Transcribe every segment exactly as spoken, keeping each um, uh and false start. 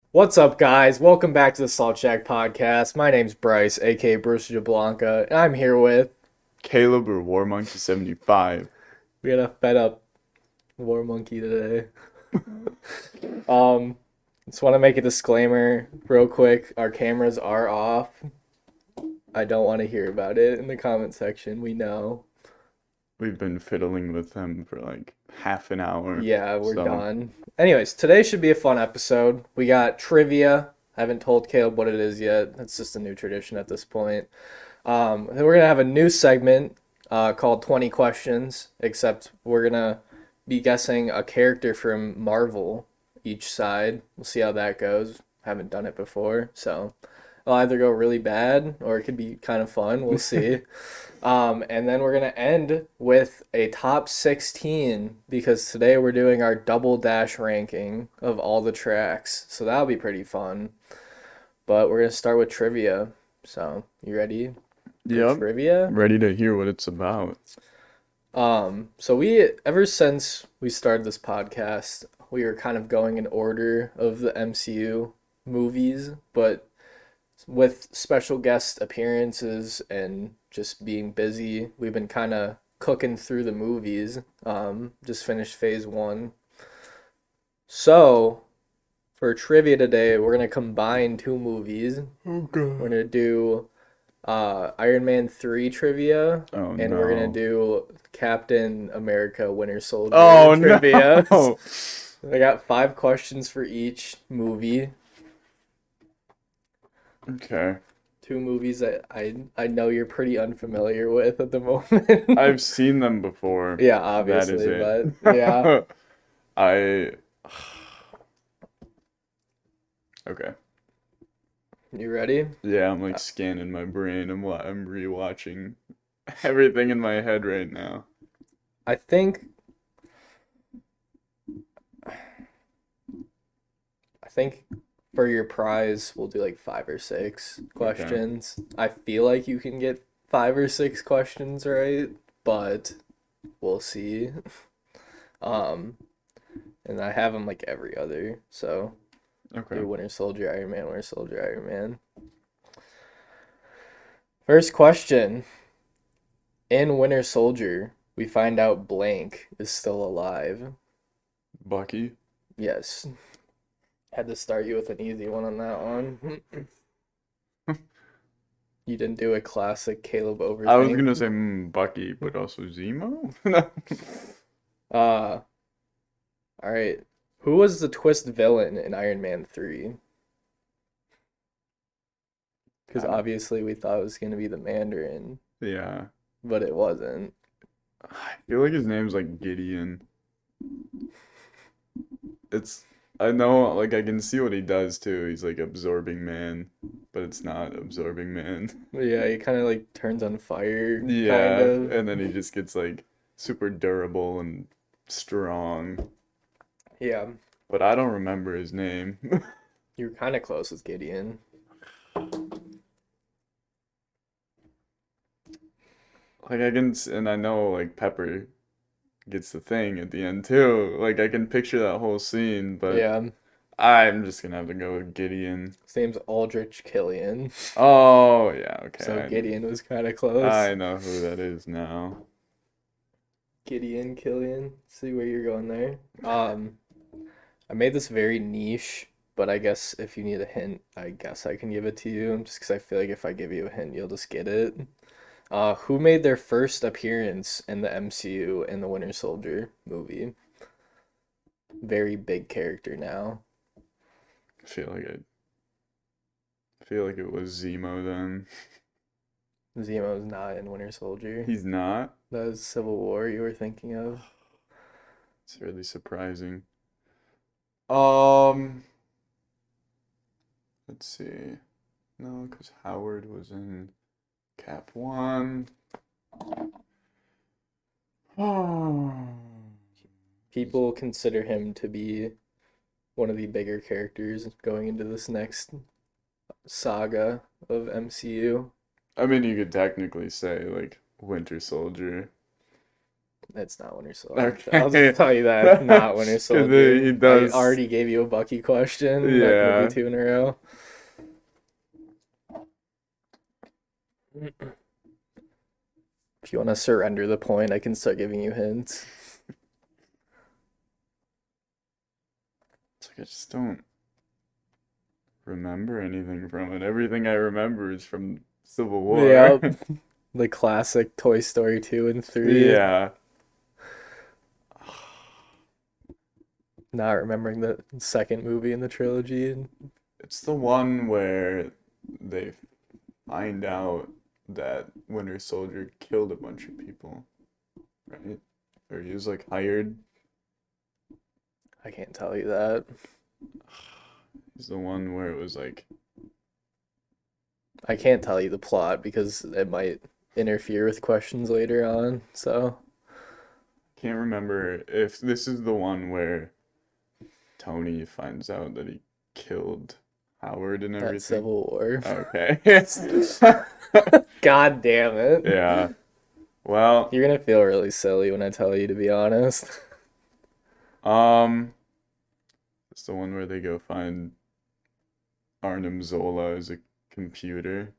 What's up, guys? Welcome back to the Salt Shack Podcast. My name's Bryce, aka Bruce Jablanca, and I'm here with Caleb or War Monkey seventy-five. we got a fed up war monkey today. Um, just want to make a disclaimer real quick. Our cameras are off. I don't want to hear about it in the comment section. We know. We've been fiddling with them for like half an hour. Yeah, we're So, done. Anyways, today should be a fun episode. We got trivia. I haven't told Caleb what it is yet. It's just a new tradition at this point. Um, then we're gonna have a new segment uh, called twenty Questions, except we're gonna be guessing a character from Marvel each side. We'll see how that goes. Haven't done it before, so it'll either go really bad or it could be kind of fun. We'll see. Um, and then we're gonna end with a top sixteen because today we're doing our double dash ranking of all the tracks. So that'll be pretty fun. But we're gonna start with trivia. So you ready for yep, trivia? ready to hear what it's about. Um, so we ever since we started this podcast, we were kind of going in order of the M C U movies, but with special guest appearances and just being busy, we've been kind of cooking through the movies. Um, just finished phase one. So for trivia today, we're gonna combine two movies. Oh We're god. gonna do uh, Iron Man three trivia, Oh and we're gonna no. do Captain America Winter Soldier Oh trivia. no. I got five questions for each movie. Okay. Two movies that I I know you're pretty unfamiliar with at the moment. I've seen them before. Yeah, That is obviously, it. but yeah. I Okay. You ready? Yeah, I'm like scanning my brain. I'm wa- I'm rewatching everything in my head right now. I think I think for your prize we'll do like five or six Okay. questions. I feel like you can get five or six questions right, but we'll see. Um, and I have them like every other, so Okay. do Winter Soldier, Iron Man, Winter Soldier, Iron Man. First question. In Winter Soldier, we find out Blank is still alive. Bucky. Yes. Had to start you with an easy one on that one. You didn't do a classic Caleb I was overthink. gonna say mm, Bucky, but also Zemo? No. Uh, all right. Who was the twist villain in Iron Man three? Because Um, obviously we thought it was going to be the Mandarin, yeah. but it wasn't. I feel like his name's like Gideon. It's I know like I can see what he does too. He's like absorbing man, but it's not absorbing man. But yeah, he kind of like turns on fire, kind Yeah, of. and then he just gets like super durable and strong. Yeah, But I don't remember his name. you were kind of close with Gideon. Like I can, s- and I know like Pepper gets the thing at the end too. Like I can picture that whole scene, but Yeah, I'm just gonna have to go with Gideon. his name's Aldrich Killian. Oh yeah, So okay. Gideon was kind of I close. I know who that is now. Gideon Killian. See where you're going there. Um, I made this very niche, but I guess if you need a hint, I guess I can give it to you, just because I feel like if I give you a hint, you'll just get it. Uh, who made their first appearance in the M C U in the Winter Soldier movie? Very big character now. I feel like I feel like it was Zemo then. Zemo's not in Winter Soldier. He's not. That was Civil War you were thinking of. It's really surprising. Um, let's see. No, because Howard was in Cap One. Oh. People consider him to be one of the bigger characters going into this next saga of M C U. I mean, you could technically say like Winter Soldier. It's not Winter Soldier. I'll Okay. just tell you that. It's not Winter 'Cause Soldier. he I does. already gave you a Bucky question. Not gonna Yeah. do two in a row. If you want to surrender the point, I can start giving you hints. It's like I just don't remember anything from it. Everything I remember is from Civil War. Yep. The classic Toy Story two and three. Yeah. Not remembering the second movie in the trilogy. It's the one where they find out that Winter Soldier killed a bunch of people, right? Or he was like hired. I can't tell you that. He's the one where it was like, I can't tell you the plot because it might interfere with questions later on. So, can't remember if this is the one where Tony finds out that he killed Howard and that's everything. Civil War. Okay. God damn it. Yeah. Well, You're gonna feel really silly when I tell you, to be honest. um, it's the one where they go find Arnim Zola as a computer.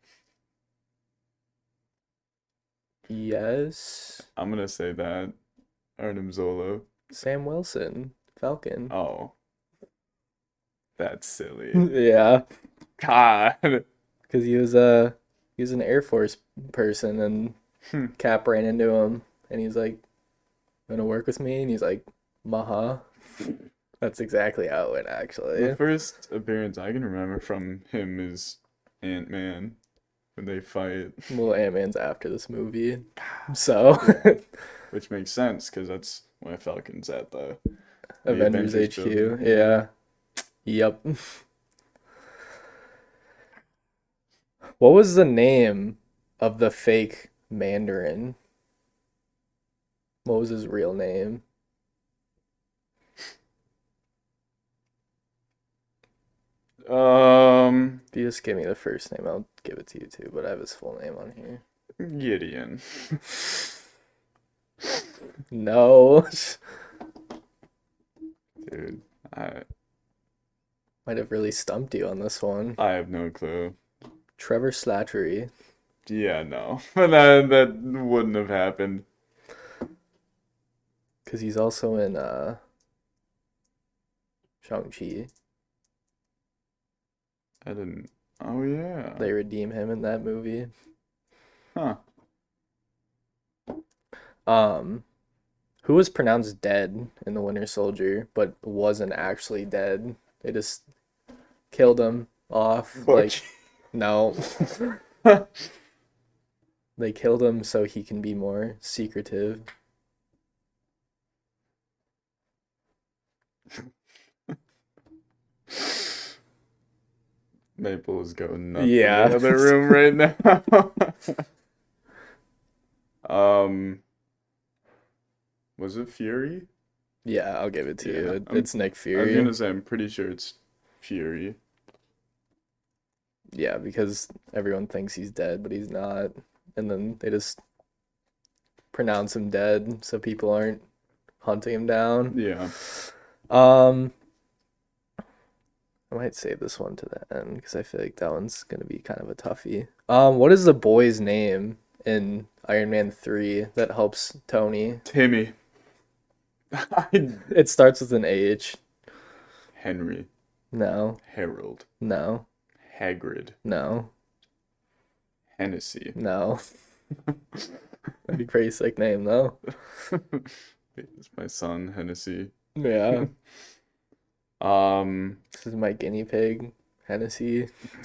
Yes. I'm gonna say that. Arnim Zola. Sam Wilson, Falcon. Oh. That's silly. Yeah, God. because he was a he was an Air Force person, and Hmm. Cap ran into him, and he's like, "Gonna work with me?" And he's like, "Maha." That's exactly how it went, The actually. first appearance I can remember from him is Ant-Man when they fight, Well, Ant-Man's after this movie, so which makes sense because that's why Falcon's at the the Avengers Avengers H Q. building. Yeah. Yep. What was the name of the fake Mandarin? What was his real name? Um, If you just give me the first name, I'll give it to you too, but I have his full name on here. Gideon. No. Dude, I Might have really stumped you on this one. I have no clue. Trevor Slattery. Yeah, no. That that wouldn't have happened. Because he's also in uh, Shang-Chi. I didn't. Oh yeah. They redeem him in that movie. Huh. Um, who was pronounced dead in The Winter Soldier, but wasn't actually dead? They just killed him off. Like, no. They killed him so he can be more secretive. Maple is going nuts Yeah. in the other room right now. Um, was it Fury? Yeah, I'll give it to you. Yeah, It- I'm- It's Nick I was Fury. gonna say I'm pretty sure it's Fury. Yeah, because everyone thinks he's dead, but he's not. And then they just pronounce him dead so people aren't hunting him down. Yeah. Um, I might save this one to the end because I feel like that one's gonna be kind of a toughie. Um, what is the boy's name in Iron Man three that helps Tony? Timmy. I- It starts with an H. Henry. No, Harold. no, Hagrid. no, Hennessy. no. That'd be a pretty sick name, though. It's my son, Hennessy. Yeah. Um, This is my guinea pig, Hennessy.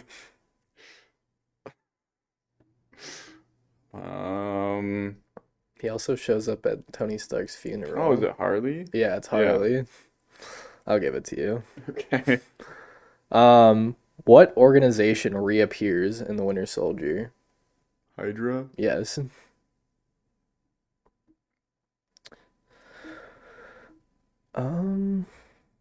um, He also shows up at Tony Stark's funeral. oh, is it Harley? Yeah, it's Yeah. Harley. I'll give it to you. Okay. Um, what organization reappears in The Winter Soldier? Hydra? Yes. Um,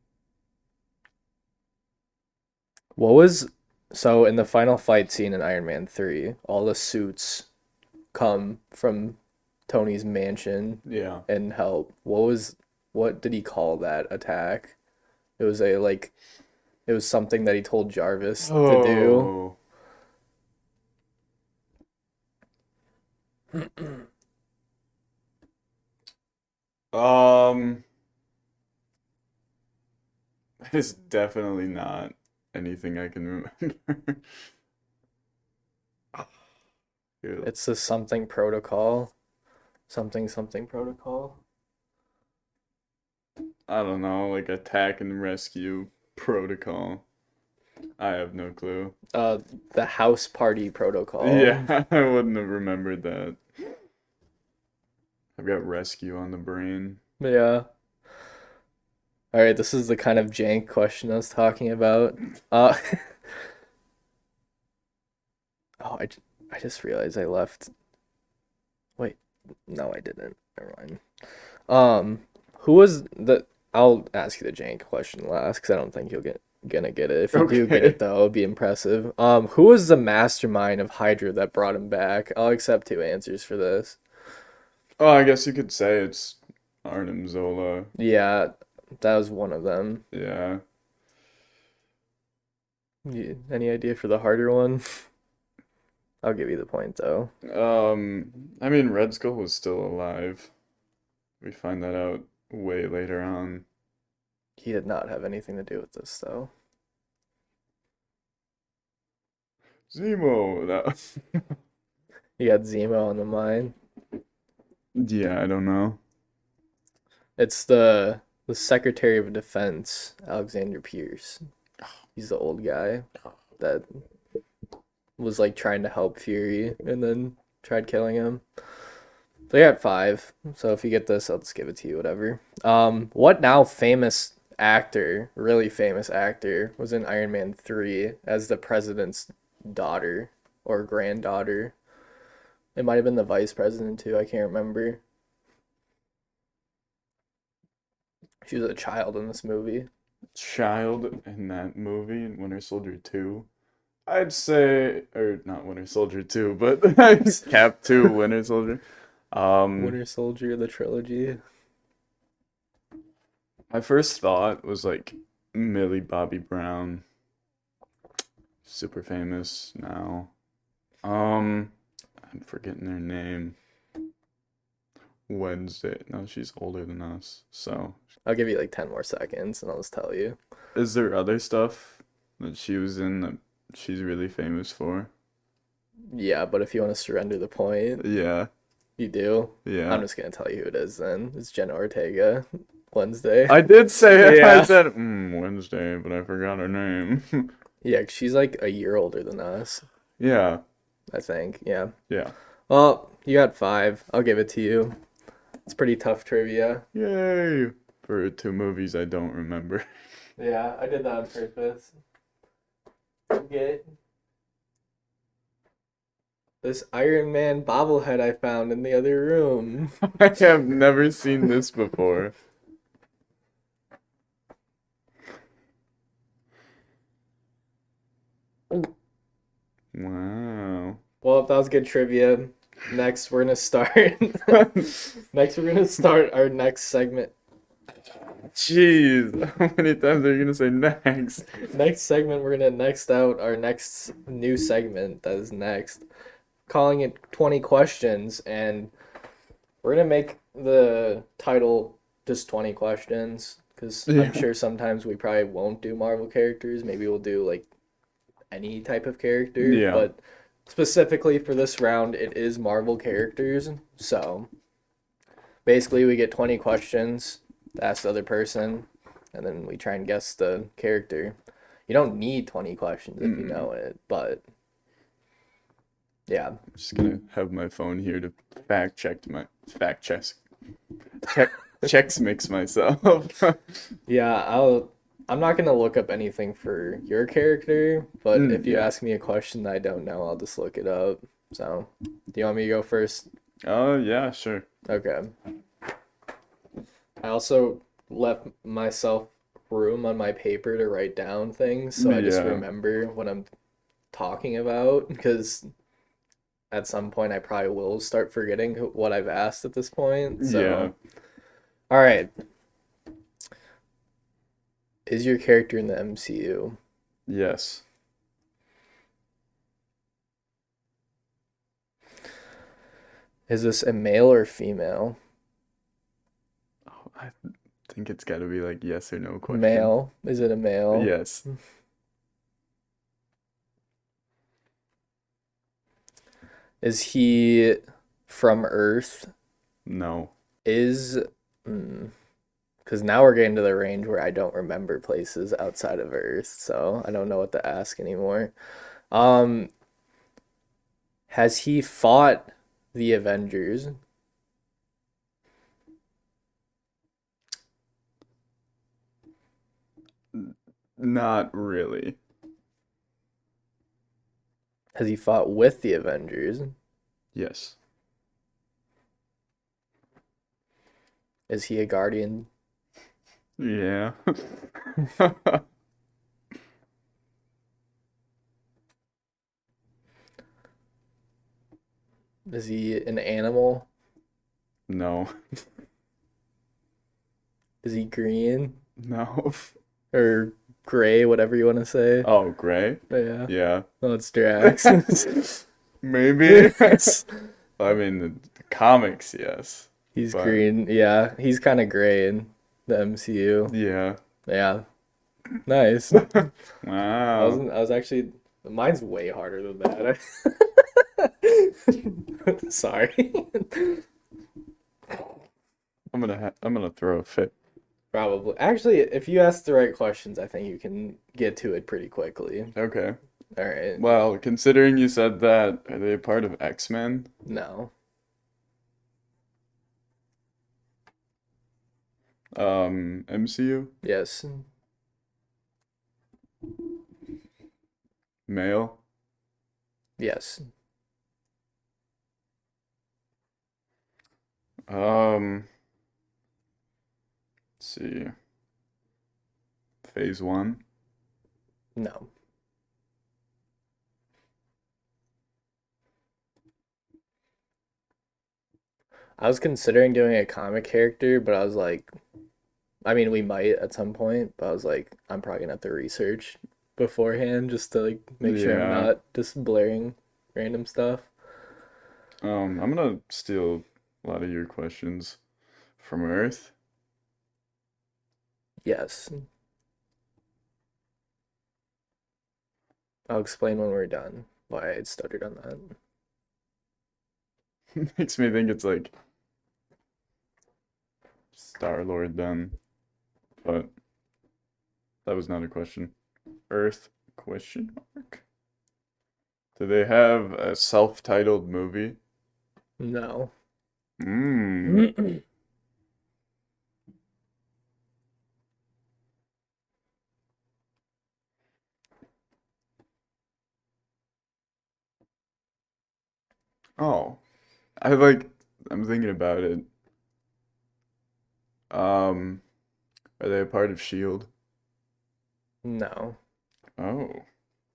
what was so in the final fight scene in Iron Man three, all the suits come from Tony's mansion Yeah. and help. What was what did he call that attack? It was a like it was something that he told Jarvis to do. Oh. Um, it's definitely not anything I can remember. Here, It's the something protocol. Something something protocol. I don't know, like attack and rescue protocol. I have no clue. Uh the house party protocol. Yeah, I wouldn't have remembered that. I've got rescue on the brain. Yeah. All right, this is the kind of jank question I was talking about. Uh oh, I, j- I just realized I left. Wait, no, I didn't. Never mind. Um, who was the? I'll ask you the jank question last because I don't think you'll get gonna get it. If you do get Okay. it though, it'll be impressive. Um, who was the mastermind of Hydra that brought him back? I'll accept two answers for this. Oh, I guess you could say it's Arnim Zola. Yeah, that was one of them. Yeah. You, any idea for the harder one? I'll give you the point though. Um, I mean, Red Skull was still alive. We find that out way later on. He did not have anything to do with this though. Zemo. That. He had Zemo on the mind. Yeah, I don't know. It's the the Secretary of Defense, Alexander Pierce. He's the old guy that was like trying to help Fury and then tried killing him. They got five. So if you get this, I'll just give it to you, whatever. Um, what now famous actor, really famous actor, was in Iron Man three as the president's daughter or granddaughter? It might have been the vice president too, I can't remember. She was a child in this movie. Child in that movie in Winter Soldier two. I'd say, or not Winter Soldier two, but Cap two, Winter Soldier. Um, Winter Soldier, the trilogy. my first thought was like Millie Bobby Brown. Super famous now. Um, I'm forgetting her name. Wednesday. No, she's older than us. So, I'll give you like ten more seconds and I'll just tell you. is there other stuff that she was in that she's really famous for? Yeah, but if you want to surrender the point, Yeah, you do. yeah. I'm just gonna tell you who it is then. It's Jenna Ortega. Wednesday. I did say it. Yeah. I said mm, Wednesday, but I forgot her name. Yeah, she's like a year older than us, Yeah, I think. Yeah. yeah. Well, you got five. I'll give it to you. It's pretty tough trivia. Yay! For two movies I don't remember. Yeah, I did that on purpose. Okay. This Iron Man bobblehead I found in the other room. I have never seen this before. Wow. Well, that was good trivia. Next, we're gonna start. Next, we're gonna start our next segment. Jeez, how many times are you gonna say next? Next segment, we're gonna next out our next new segment that is next, calling it twenty questions, and we're gonna make the title just twenty questions because Yeah. I'm sure sometimes we probably won't do Marvel characters. Maybe we'll do like any type of character, Yeah. but specifically for this round, it is Marvel characters. So basically, we get twenty questions to ask the other person, and then we try and guess the character. You don't need twenty questions if you Mm. know it, but yeah. I'm just gonna have my phone here to fact check my fact check check checks mix myself. Yeah, I'll I'm not gonna look up anything for your character, but Mm, if you yeah. ask me a question that I don't know, I'll just look it up. So, do you want me to go first? Oh yeah, sure. Okay. I also left myself room on my paper to write down things so I just Yeah. remember what I'm talking about because at some point I probably will start forgetting who- what I've asked at this point. Yeah. So, all right. Is your character in the M C U? Yes. Is this a male or female? Oh, I think it's got to be like yes or no question. Male. Is it a male? Yes. Is he from Earth? No. Is because now we're getting to the range where I don't remember places outside of Earth, so I don't know what to ask anymore. Um, has he fought the Avengers? N- Not really. Has he fought with the Avengers? Yes. Is he a Guardian? Yeah. Is he an animal? No. Is he green No. or gray, whatever you want to say? Oh, gray? Yeah. Yeah. Oh, it's Drax. Maybe. I mean, the, the comics, yes. He's But green. Yeah, he's kind of gray in the M C U. yeah. Yeah. Nice. I Wow. wasn't I was actually mine's way harder than that. Sorry. I'm gonna ha I'm gonna throw a fit. Probably. Actually, if you ask the right questions, I think you can get to it pretty quickly. Okay. All right. Well, considering you said that, are they a part of X-Men? No. Um, M C U? Yes. Male? Yes. Um, let's see. Phase one? No. I was considering doing a comic character, but I was like, I mean, we might at some point, but I was like, I'm probably gonna have to research beforehand just to like make sure I'm Yeah. not just blaring random stuff. Um, I'm gonna steal a lot of your questions from Earth. Yes. I'll explain when we're done why I stuttered on that. Makes me think it's like Star-Lord then, but that was not a question. Earth question mark? Do they have a self-titled movie? No. Mmm. Oh, I like. I'm thinking about it. Um, are they a part of Shield? No. Oh,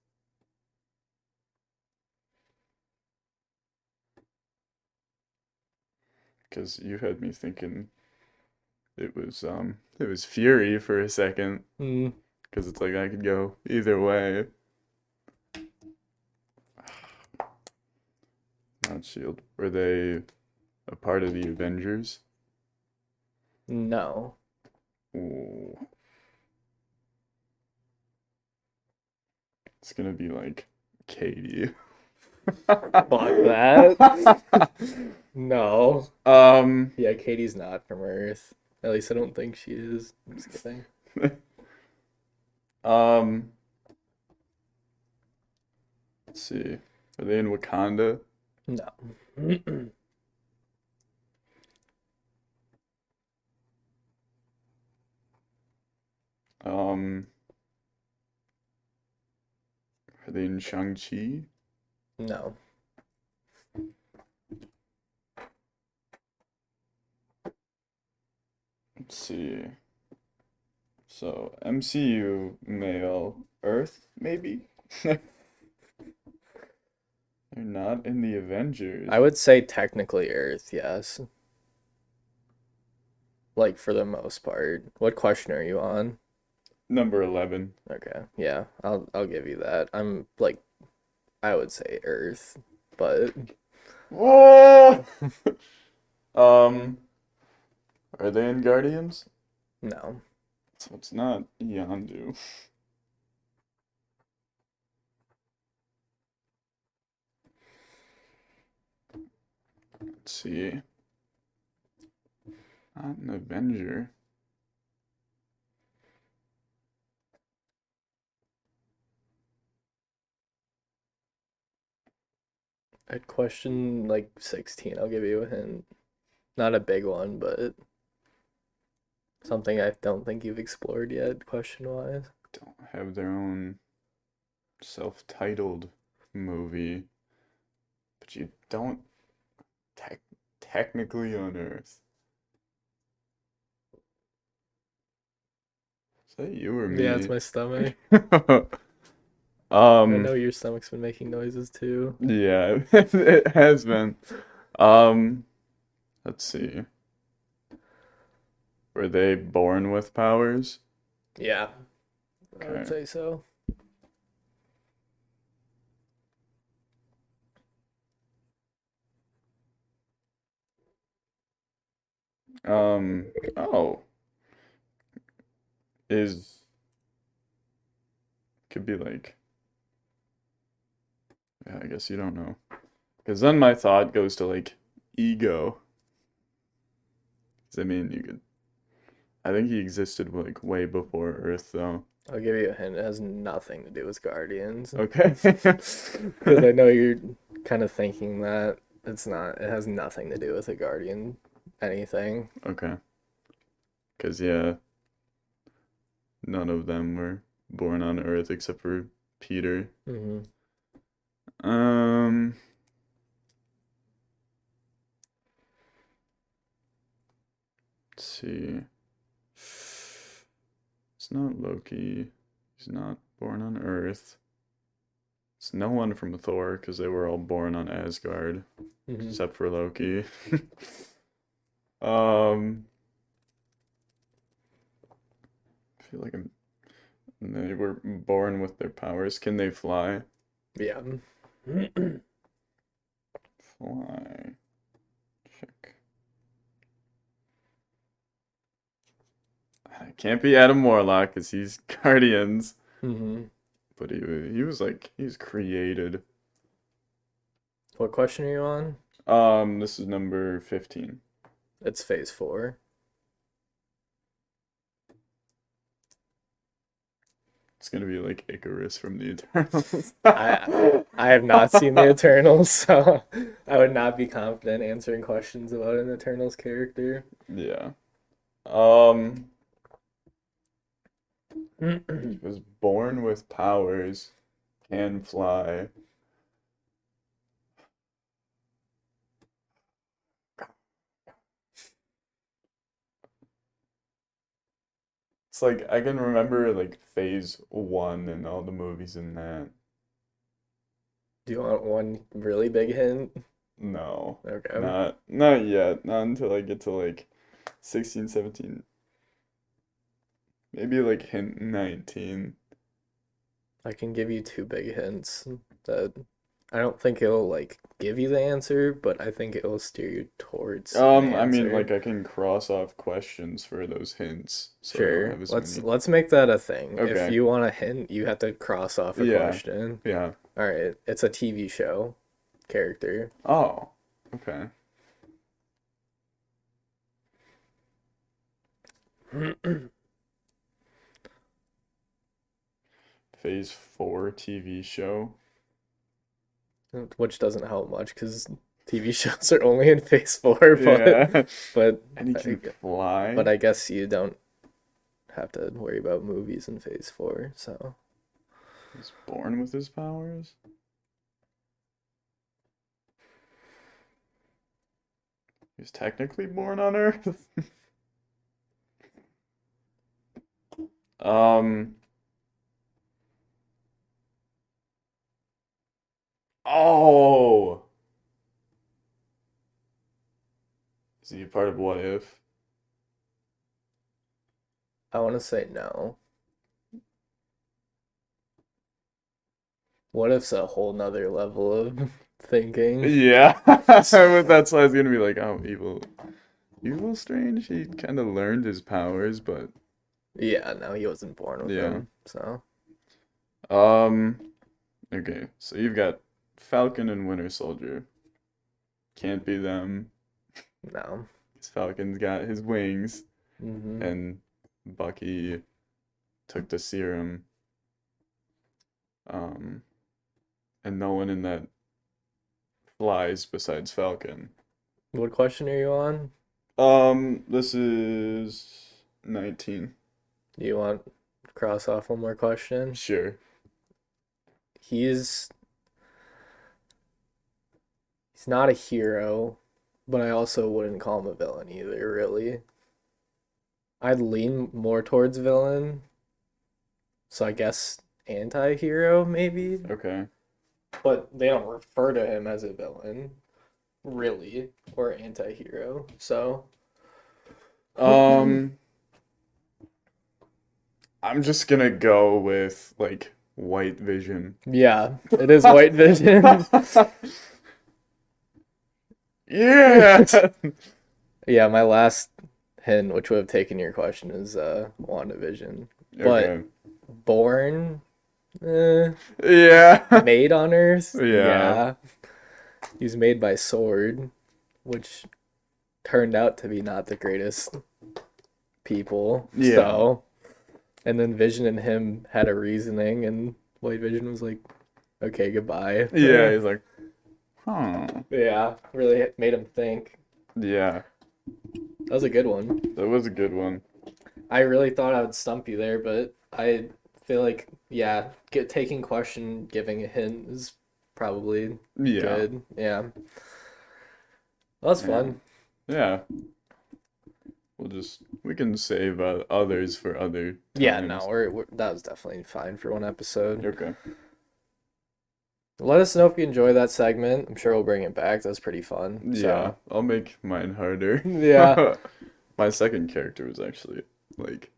because you had me thinking it was um it was Fury for a second. Mm, Because it's like I could go either way. Not Shield. Were they a part of the Avengers? no. Ooh. It's gonna be like Katie. Fuck that. No. Um, Yeah, Katie's not from Earth. At least I don't think she is. I'm just kidding. um, let's see. Are they in Wakanda? No. Um, are they in Shang-Chi? No. Let's see. So, M C U male Earth, maybe? They're not in the Avengers. I would say technically Earth, yes. Like for the most part. What question are you on? Number eleven. Okay, yeah, I'll I'll give you that. I'm like I would say Earth, but Whoa! Um, are they in Guardians? no. So it's not Yondu. Let's see. Not an Avenger. At question like sixteen, I'll give you a hint. Not a big one, but something I don't think you've explored yet, question wise. Don't have their own self-titled movie, but you don't tech technically on Earth. Is that you or Yeah, it's me? my stomach. I Um, know your stomach's been making noises too. yeah, it has been. Um, let's see. Were they born with powers? Yeah, I would Okay. say so. Um, oh, is could be like, yeah, I guess you don't know. Because then my thought goes to like ego. 'Cause I mean, you could. I think he existed like way before Earth, though. I'll give you a hint. It has nothing to do with Guardians. Okay. Because I know you're kind of thinking that it's not. It has nothing to do with a Guardian anything. Okay. Because yeah, none of them were born on Earth except for Peter. Hmm. Um, let's see. It's not Loki. He's not born on Earth. It's no one from Thor because they were all born on Asgard, Hmm. except for Loki. um, I feel like I'm, they were born with their powers. Can they fly? Yeah. Fly. Check. It can't be Adam Warlock because he's Guardians. Hmm. But he he was like he's created. What question are you on? Um, this is number fifteen. It's phase four. It's gonna be like Icarus from the Eternals. I I have not seen the Eternals, so I would not be confident answering questions about an Eternals character. Yeah. Um, he was born with powers, can fly. It's like I can remember like phase one and all the movies in that. Do you want one really big hint? No, Okay. not not yet. Not until I get to like sixteen, seventeen. Maybe like hint nineteen. I can give you two big hints that I don't think it'll like give you the answer, but I think it will steer you towards an Um, I mean, answer. like I can cross off questions for those hints, so I don't Sure. have as Let's many. let's make that a thing. If Okay. you want a hint, you have to cross off a Yeah. question. Yeah. All right. It's a T V show character. Oh. Okay. Phase four T V show. Which doesn't help much because T V shows are only in phase four, but Yeah. but And he I, can fly. but I guess you don't have to worry about movies in phase four, so He's born with his powers. He's technically born on Earth. Um. Oh, is he a part of What If? I want to say no. What if's a whole nother level of thinking? Yeah, that's why I was gonna be like, oh, evil, evil Strange. He kind of learned his powers, but Yeah, no, he wasn't born with yeah. them, so Um, okay, so you've got Falcon and Winter Soldier. Can't be them. no. 'Cause Falcon's got his wings, Hmm. and Bucky took the serum. Um, and no one in that flies besides Falcon. What question are you on? Um, this is nineteen. Do you want to cross off one more question? Sure. He's he's not a hero, but I also wouldn't call him a villain either, really. I'd lean more towards villain, so I guess anti-hero maybe, Okay. but they don't refer to him as a villain, really, or anti-hero. So, Um, I'm just gonna go with like White Vision. yeah, it is White Vision. Yeah. Yeah, my last hint, which would have taken your question, is uh WandaVision. But Okay. born, eh, Yeah. made on Earth, Yeah. yeah. He was made by Sword, which turned out to be not the greatest people. Yeah. So, and then Vision and him had a reasoning, and White Vision was like, okay, goodbye. Yeah, he's like, huh. Yeah, really made him think. Yeah, That was a good one. that was a good one. I really thought I would stump you there, but I feel like, yeah, get taking question, giving a hint is probably Yeah. good. Yeah. That was Yeah. fun. Yeah. We'll just we can save uh, others for other Yeah, times. no, we're, we're that was definitely fine for one episode. Okay. Let us know if you enjoy that segment. I'm sure we'll bring it back. That's pretty fun. Yeah, So, I'll make mine harder. yeah. My second character was actually like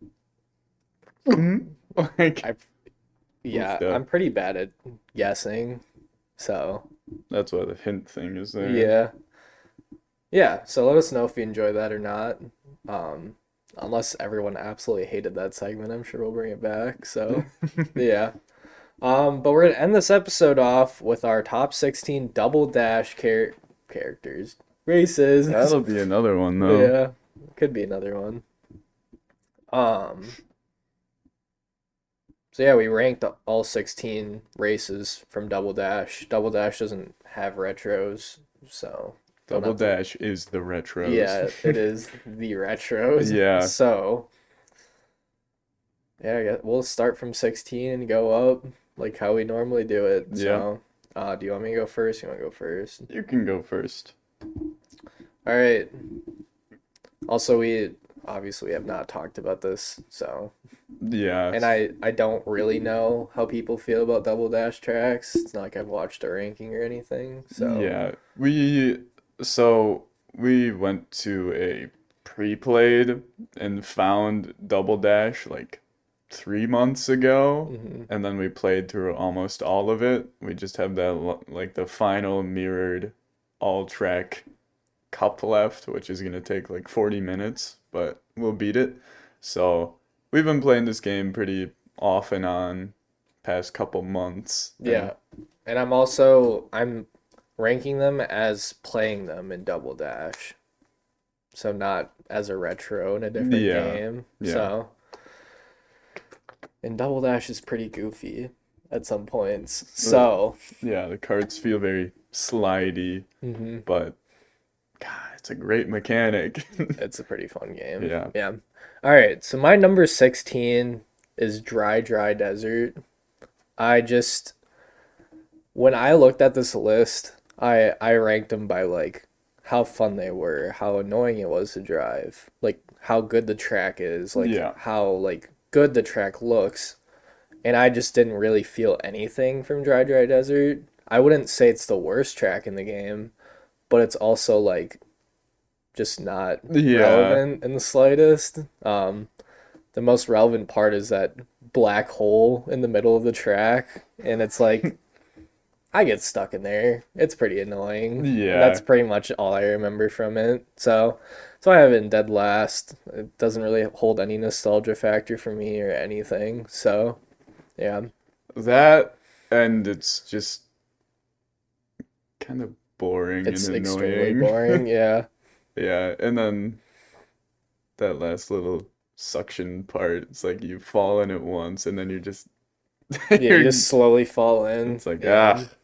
like I yeah, Oofed up. I'm pretty bad at guessing. So, That's why the hint thing is there. yeah. Yeah, so let us know if you enjoy that or not. Um, unless everyone absolutely hated that segment, I'm sure we'll bring it back. So, yeah. Um, but we're gonna end this episode off with our top sixteen double dash char- characters, races. That'll be another one though. Yeah, could be another one. Um, so yeah, we ranked all sixteen races from Double Dash. Double Dash doesn't have retros, so don't Double have to- Dash is the retros. Yeah, it is the retros. Yeah. So yeah, I guess we'll start from sixteen and go up like how we normally do it. So, uh, do you want me to go first? You want to go first? You can go first. All right. Also, we obviously have not talked about this, so Yeah. and I I don't really know how people feel about Double Dash tracks. It's not like I've watched a ranking or anything. So Yeah. We so we went to a pre-played and found Double Dash like three months ago, Mhm. and then we played through almost all of it. We just have that lo- like the final mirrored all track cup left, which is gonna take like forty minutes, but we'll beat it. So we've been playing this game pretty off and on past couple months. and- Yeah. And I'm also I'm ranking them as playing them in Double Dash. So not as a retro in a different Yeah, game. yeah. So and Double Dash is pretty goofy at some points. So Yeah, the cards feel very slidey, mhm, but God, it's a great mechanic. it's a pretty fun game. Yeah. Yeah. All right. So my number sixteen is Dry Dry Desert. I just when I looked at this list, I I ranked them by like how fun they were, how annoying it was to drive, like how good the track is, like Yeah. how like good the track looks. And I just didn't really feel anything from Dry Dry Desert. I wouldn't say it's the worst track in the game, but it's also like just not Yeah. relevant in the slightest. Um, the most relevant part is that black hole in the middle of the track, and it's like I get stuck in there. It's pretty annoying. And that's Yeah. pretty much all I remember from it. So, so I have it in dead last. It doesn't really hold any nostalgia factor for me or anything. So, yeah, That and it's just kind of boring and it's extremely annoying. boring. Yeah. Yeah, and then that last little suction part, it's like you fall in it once and then you're just Yeah, you you're just slowly fall in. it's like Yeah. ah.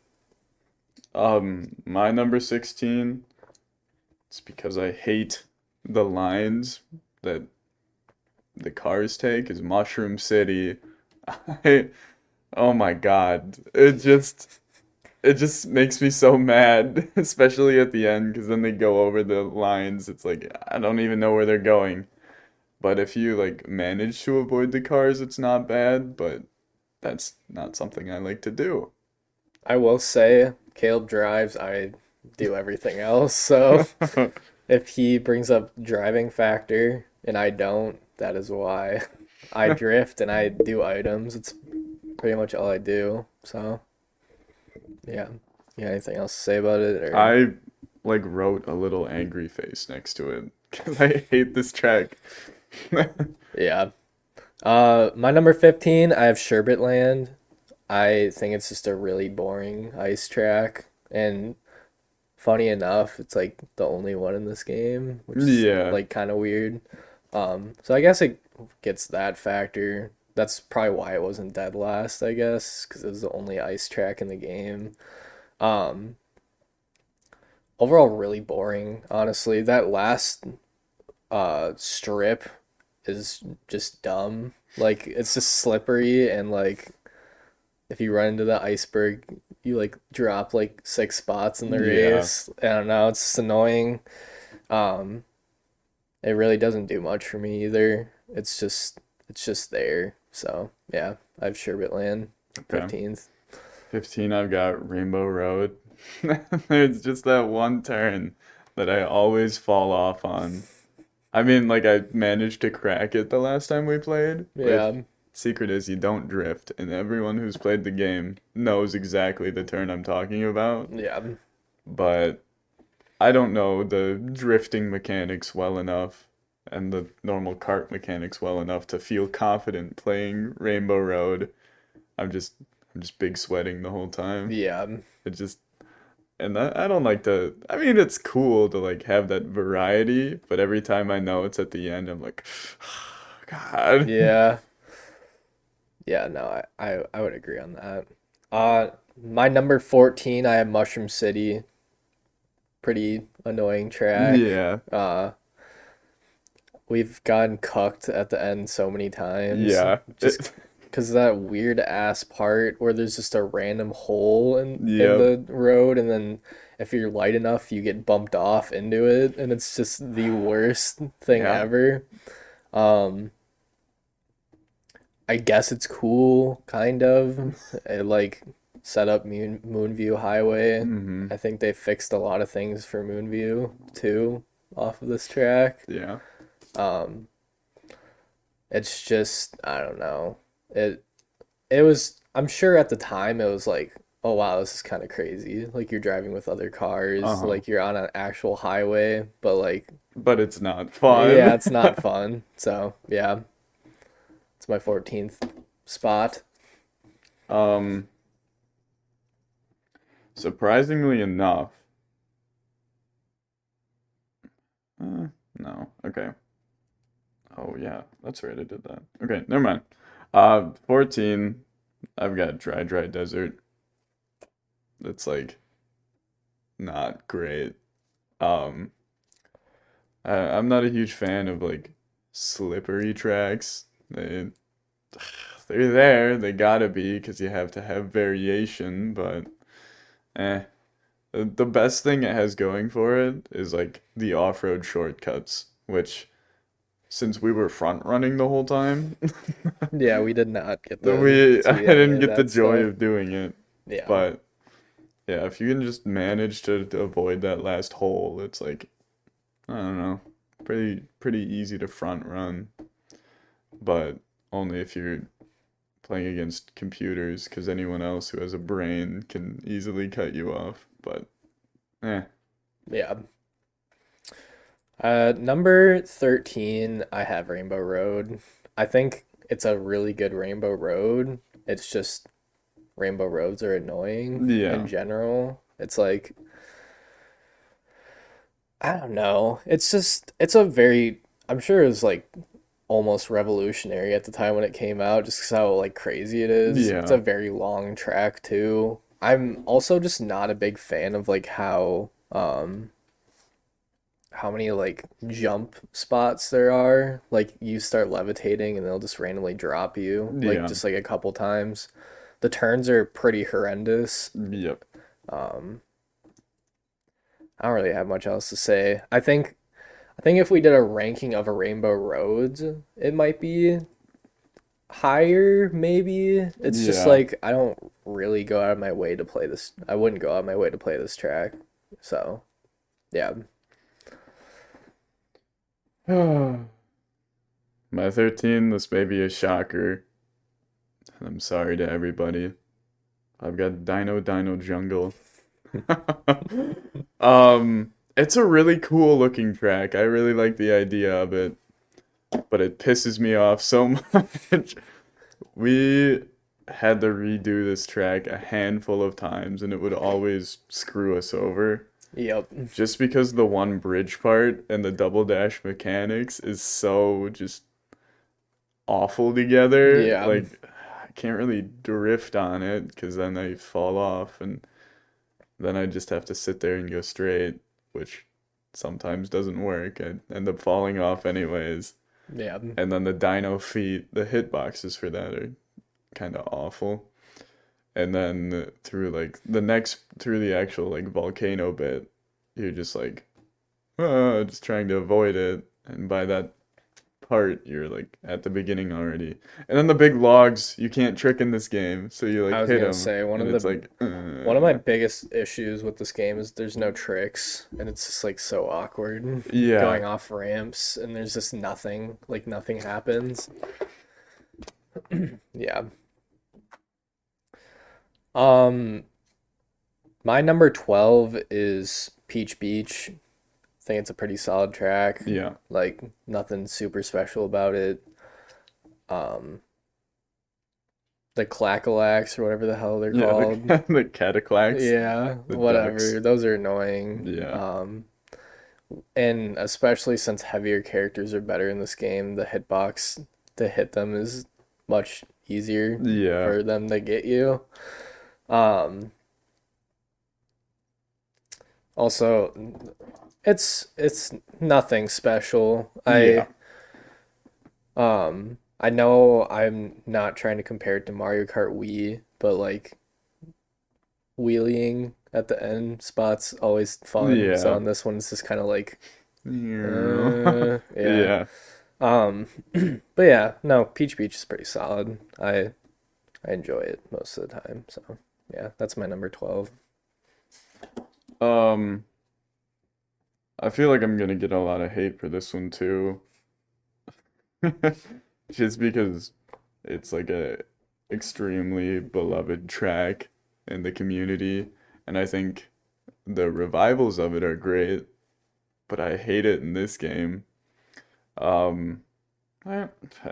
Um, my number sixteen, it's because I hate the lines that the cars take is Mushroom City. I, oh my God. It just it just makes me so mad, especially at the end, because then they go over the lines. It's like I don't even know where they're going. But if you like manage to avoid the cars, it's not bad, but that's not something I like to do. I will say, Caleb drives, I do everything else. So if he brings up driving factor and I don't, that is why. I drift and I do items. It's pretty much all I do. So, yeah. You got anything else to say about it or I like wrote a little angry face next to it because I hate this track. yeah. Uh my number fifteen, I have Sherbet Land. I think it's just a really boring ice track and funny enough, it's like the only one in this game, which is Yeah, like kind of weird. Um so I guess it gets that factor. That's probably why it wasn't dead last, I guess, because it was the only ice track in the game. Um Overall really boring, honestly. That last uh strip is just dumb. Like it's just slippery and like if you run into the iceberg, you like drop like six spots in the yeah, race. I don't know, it's just annoying. Um it really doesn't do much for me either. It's just it's just there. So, yeah, I have Sherbet Land okay. fifteenth. fifteen, I've got Rainbow Road. There's just that one turn that I always fall off on. I mean, like I managed to crack it the last time we played, but Yeah. secret is you don't drift, and everyone who's played the game knows exactly the turn I'm talking about. Yeah. But I don't know the drifting mechanics well enough and the normal kart mechanics well enough to feel confident playing Rainbow Road. I'm just I'm just big sweating the whole time. Yeah. It just and I, I don't like to I mean it's cool to like have that variety, but every time I know it's at the end, I'm like God. Yeah. Yeah, no, I, I I would agree on that. Uh my number fourteen, I have Mushroom City. Pretty annoying track. Yeah. Uh we've gotten cucked at the end so many times Yeah. just It, because of that weird ass part where there's just a random hole in in yep. the road and then if you're light enough you get bumped off into it and it's just the worst thing Yeah. ever. Um I guess it's cool, kind of. It like set up Moon Moonview Highway. Hmm. I think they fixed a lot of things for Moonview too off of this track. Yeah. Um, it's just I don't know. It it was I'm sure at the time it was like, oh wow, this is kind of crazy. Like you're driving with other cars, Uh-huh. like you're on an actual highway, but like But it's not yeah, fun. it's not fun. So, yeah, it's my fourteenth spot. Um, surprisingly enough, uh, no. Okay. Oh yeah, that's right. I did that. Okay, never mind. Uh, fourteen, I've got Dry Dry Desert. It's like not great. Um, I, I'm not a huge fan of like slippery tracks. They they're there. They gotta be because you have to have variation, but eh. The the best thing it has going for it is like the off-road shortcuts, which since we were front running the whole time, Yeah, we did not get that the we I see any didn't of get the that joy stuff. of doing it. Yeah. But Yeah, if you can just manage to, to avoid that last hole, it's like, I don't know, pretty pretty easy to front run, but only if you're playing against computers, because anyone else who has a brain can easily cut you off. But eh, Yeah. Uh, number thirteen, I have Rainbow Road. I think it's a really good Rainbow Road. It's just Rainbow Roads are annoying in yeah, general. It's like, I don't know. It's just, it's a very, I'm sure it was like almost revolutionary at the time when it came out, just 'cause how like crazy it is. It's yeah, a very long track too. I'm also just not a big fan of like how, um, how many like jump spots there are. Like you start levitating and they'll just randomly drop you, like yeah, just like a couple times. The turns are pretty horrendous. yep, Um, I don't really have much else to say. I think I think if we did a ranking of a Rainbow Roads, it might be higher, maybe. It's just yeah. like I don't really go out of my way to play this. I wouldn't go out of my way to play this track. So, yeah. My thirteen, this may be a shocker. I'm sorry to everybody. I've got Dino Dino Jungle. Um, it's a really cool looking track. I really like the idea of it, but it pisses me off so much. We had to redo this track a handful of times, and it would always screw us over. Yep. Just because the one bridge part and the double dash mechanics is so just awful together. Yeah. Like, I can't really drift on it because then I fall off, and then I just have to sit there and go straight, which sometimes doesn't work. I end up falling off anyways. Yeah. And then the dino feet, the hitboxes for that are kind of awful. And then through like the next through the actual like volcano bit, you're just like, uh, just trying to avoid it. And by that part, you're like at the beginning already. And then the big logs, you can't trick in this game, so you I like was hit gonna them, say one and of it's the like, one of my uh, biggest issues with this game is there's no tricks and it's just like so awkward yeah, going off ramps and there's just nothing, like nothing happens. Yeah. Um, my number twelve is Peach Beach. I think it's a pretty solid track. yeah, Like nothing super special about it. Um, the Clackalax or whatever the hell they're yeah. called. The the cataclax, Yeah, the ducks, whatever. Those are annoying. yeah, Um, and especially since heavier characters are better in this game, the hitbox to hit them is much easier yeah, for them to get you. Um, also, it's it's nothing special. yeah, I um I know I'm not trying to compare it to Mario Kart Wii, but like wheeling at the end spots always fun. So yeah, on this one, it's just kind of like, yeah, uh, yeah. yeah. Um, but yeah, no, Peach Beach is pretty solid. I I enjoy it most of the time. So yeah, that's my number twelve. Um, I feel like I'm gonna get a lot of hate for this one too. Just because it's like a extremely beloved track in the community, and I think the revivals of it are great, but I hate it in this game. Um, eh,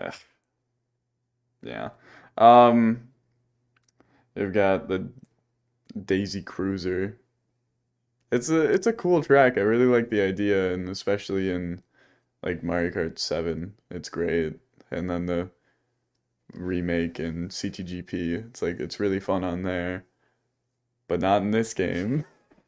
yeah. Um, you've got the Daisy Cruiser. It's a it's a cool track. I really like the idea, and especially in like Mario Kart seven, it's great. And then the remake in C T G P, it's like it's really fun on there, but not in this game.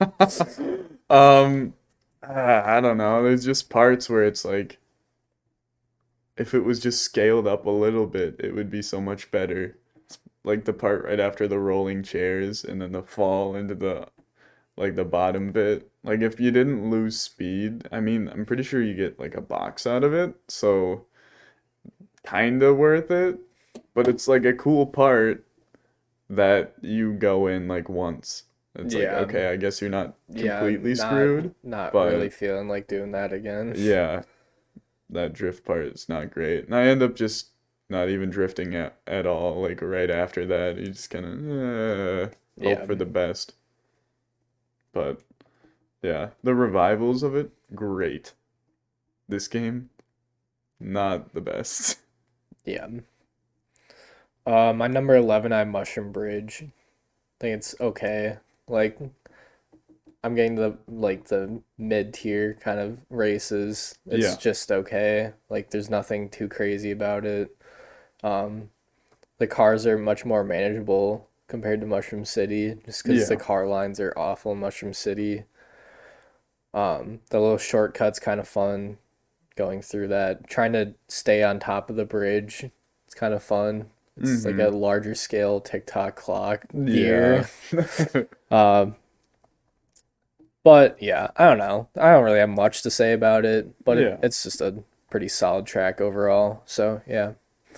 Um, ah, I don't know. There's just parts where it's like if it was just scaled up a little bit, it would be so much better. Like the part right after the rolling chairs and then the fall into the like the bottom bit. Like if you didn't lose speed, I mean, I'm pretty sure you get like a box out of it, so kinda worth it. But it's like a cool part that you go in like once. It's like, Yeah, okay, I guess you're not yeah, completely not screwed, not really but feeling like doing that again. yeah, that drift part is not great. And I end up just not even drifting at, at all, like right after that. You just kind of uh, hope Yeah, for the best. But yeah, the revivals of it, great. This game, not the best. yeah. Uh, my number eleven, I have Mushroom Bridge. I think it's okay. Like I'm getting the like the mid tier kind of races. It's Yeah, just okay. Like there's nothing too crazy about it. Um, the cars are much more manageable compared to Mushroom City, just because the yeah, car lines are awful in Mushroom City. Um, the little shortcuts kind of fun going through that. Trying to stay on top of the bridge, it's kind of fun. It's like a mm-hmm. larger scale TikTok clock Yeah. gear. Um, but yeah, I don't know. I don't really have much to say about it, but it, Yeah. it's just a pretty solid track overall. So yeah,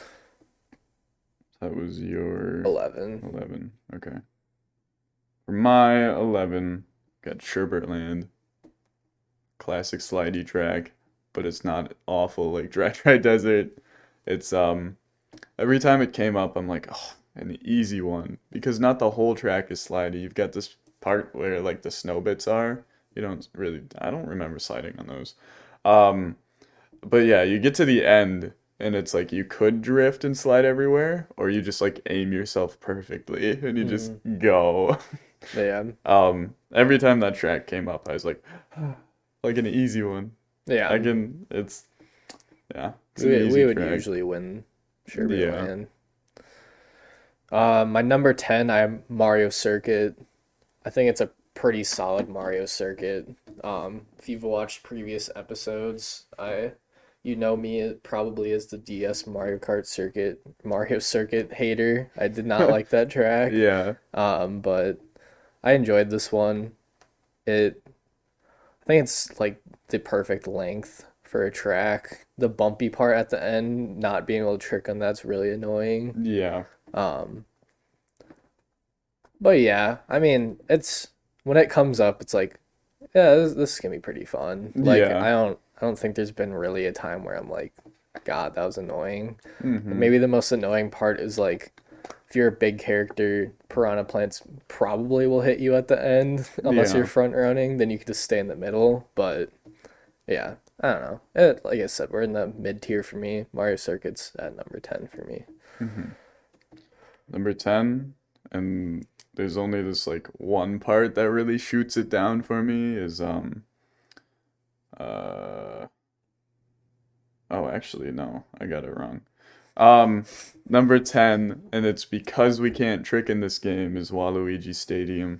That was your eleven. eleven. Okay. For my eleven, got Sherbert Land. Classic slidey track, but it's not awful like Dry Dry Desert. It's um every time it came up, I'm like, oh, an easy one because not the whole track is slidey. You've got this part where like the snow bits are. You don't really, I don't remember sliding on those. Um, but yeah, you get to the end and it's like you could drift and slide everywhere, or you just like aim yourself perfectly and you just Mm, go. yeah, Um, every time that track came up, I was like, like an easy one. I yeah. can, it's, yeah, it's an We we easy would track. usually win Sherbet Yeah. Land. Uh, my number ten, I have Mario Circuit. I think it's a pretty solid Mario Circuit. Um, if you've watched previous episodes, I you know me probably as the D S Mario Kart Circuit Mario Circuit hater. I did not like that track. Yeah. Um, but I enjoyed this one. It I think it's like the perfect length for a track. The bumpy part at the end, not being able to trick on that's really annoying. Yeah. Um, but yeah, I mean, it's when it comes up, it's like, yeah, this, this is gonna be pretty fun. Like Yeah. I don't I don't think there's been really a time where I'm like, God, that was annoying. Mm-hmm. Maybe the most annoying part is like if you're a big character, piranha plants probably will hit you at the end unless you're Yeah. front running, then you can just stay in the middle. But yeah, I don't know. It, like I said, we're in the mid tier for me. Mario Circuit's at number ten for me. Mm-hmm. Number ten, and there's only this like one part that really shoots it down for me is um uh oh actually no, I got it wrong. Um number ten, and it's because we can't trick in this game, is Waluigi Stadium.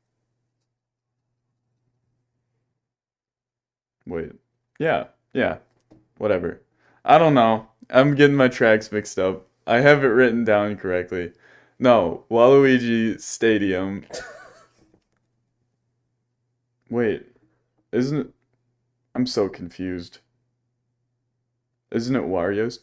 Wait. Yeah, yeah, whatever. I don't know. I'm getting my tracks mixed up. I have it written down correctly. No, Waluigi Stadium. Wait, isn't it? I'm so confused. Isn't it Wario's?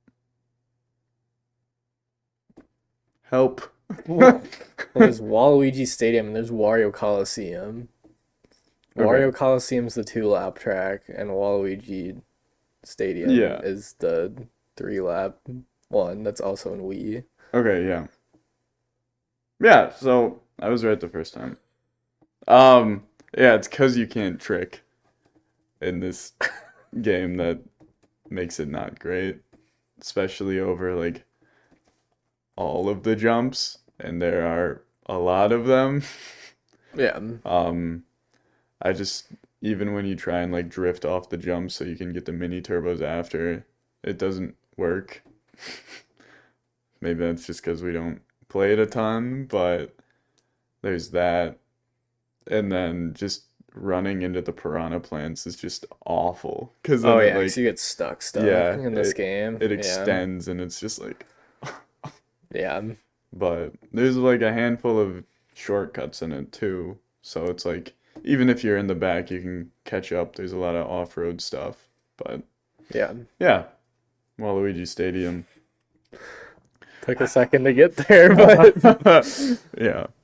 Help. Well, there's Waluigi Stadium and there's Wario Coliseum. Okay. Wario Coliseum's the two lap track, and Waluigi Stadium Yeah. is the three lap one that's also in Wii. Okay, yeah. Yeah, so I was right the first time. Um, yeah, it's because you can't trick in this game that makes it not great, especially over like all of the jumps, and there are a lot of them. Yeah, Um, I just even when you try and like drift off the jump so you can get the mini turbos after, it doesn't work. Maybe that's just because we don't play it a ton, but there's that. And then just running into the piranha plants is just awful because then oh it yeah, because like you get stuck stuck yeah, in this it game. it Yeah, extends and it's just like yeah, but there's like a handful of shortcuts in it too. So it's like even if you're in the back, you can catch up. There's a lot of off-road stuff. But yeah. yeah, Waluigi Stadium. Took a second to get there, but Yeah.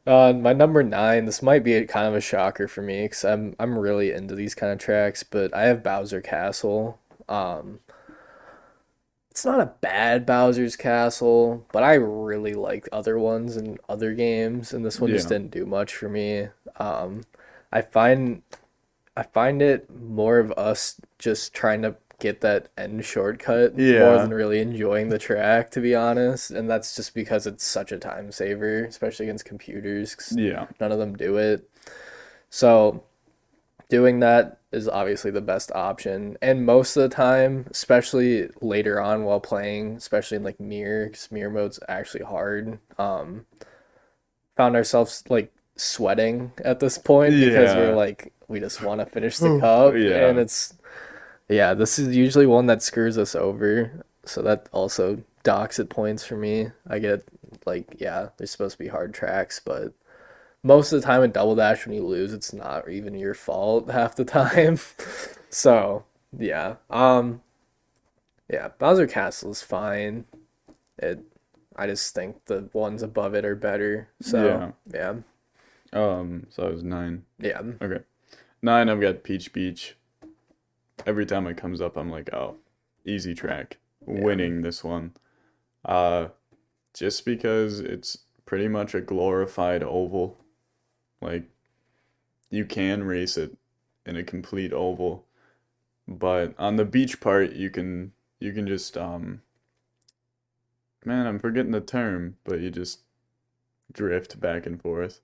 Uh, my number nine. This might be a, kind of a shocker for me because I'm I'm really into these kind of tracks, but I have Bowser Castle. Um, it's not a bad Bowser's Castle, but I really like other ones and other games, and this one just Yeah. didn't do much for me. Um, I find I find it more of us just trying to get that end shortcut more than Yeah. really enjoying the track, to be honest. And that's just because it's such a time saver, especially against computers, 'cause Yeah. none of them do it. So doing that is obviously the best option. And most of the time, especially later on while playing, especially in like mirror, because mirror mode's actually hard. Um, found ourselves like sweating at this point because we're Yeah. like we just want to finish the cup, and Yeah. it's yeah, this is usually one that screws us over. So that also docks at points for me. I get like yeah, there's supposed to be hard tracks, but most of the time in Double Dash when you lose, it's not even your fault half the time. So yeah, um, yeah, Bowser Castle is fine. It, I just think the ones above it are better. So Yeah. yeah, Um, so that was nine. yeah, Okay. Nine, I've got Peach Beach. Every time it comes up, I'm like, oh, easy track. yeah, Winning this one. Uh, just because it's pretty much a glorified oval. Like, you can race it in a complete oval, but on the beach part, you can you can just um man, I'm forgetting the term, but you just drift back and forth.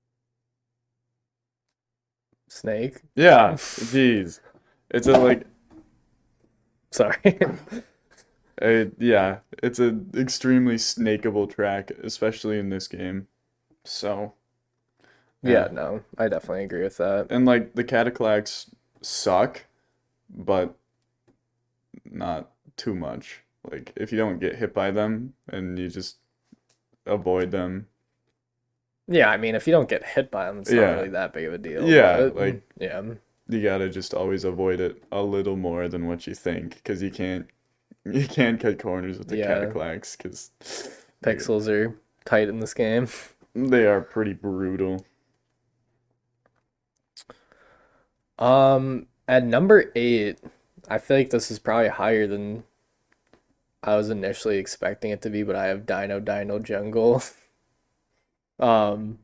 Snake. Yeah, jeez. It's a like Sorry. a yeah, it's an extremely snakeable track, especially in this game. So, Yeah, yeah. no, I definitely agree with that. And like the Cataclacs suck, but not too much. Like if you don't get hit by them and you just avoid them. Yeah, I mean, if you don't get hit by them, it's not Yeah. really that big of a deal. Yeah, But like yeah, you gotta just always avoid it a little more than what you think, because you can't you can't cut corners with the yeah, Cataclacs, because they pixels are tight in this game. they are pretty brutal. Um, at number eight, I feel like this is probably higher than I was initially expecting it to be, but I have Dino Dino Jungle. Um,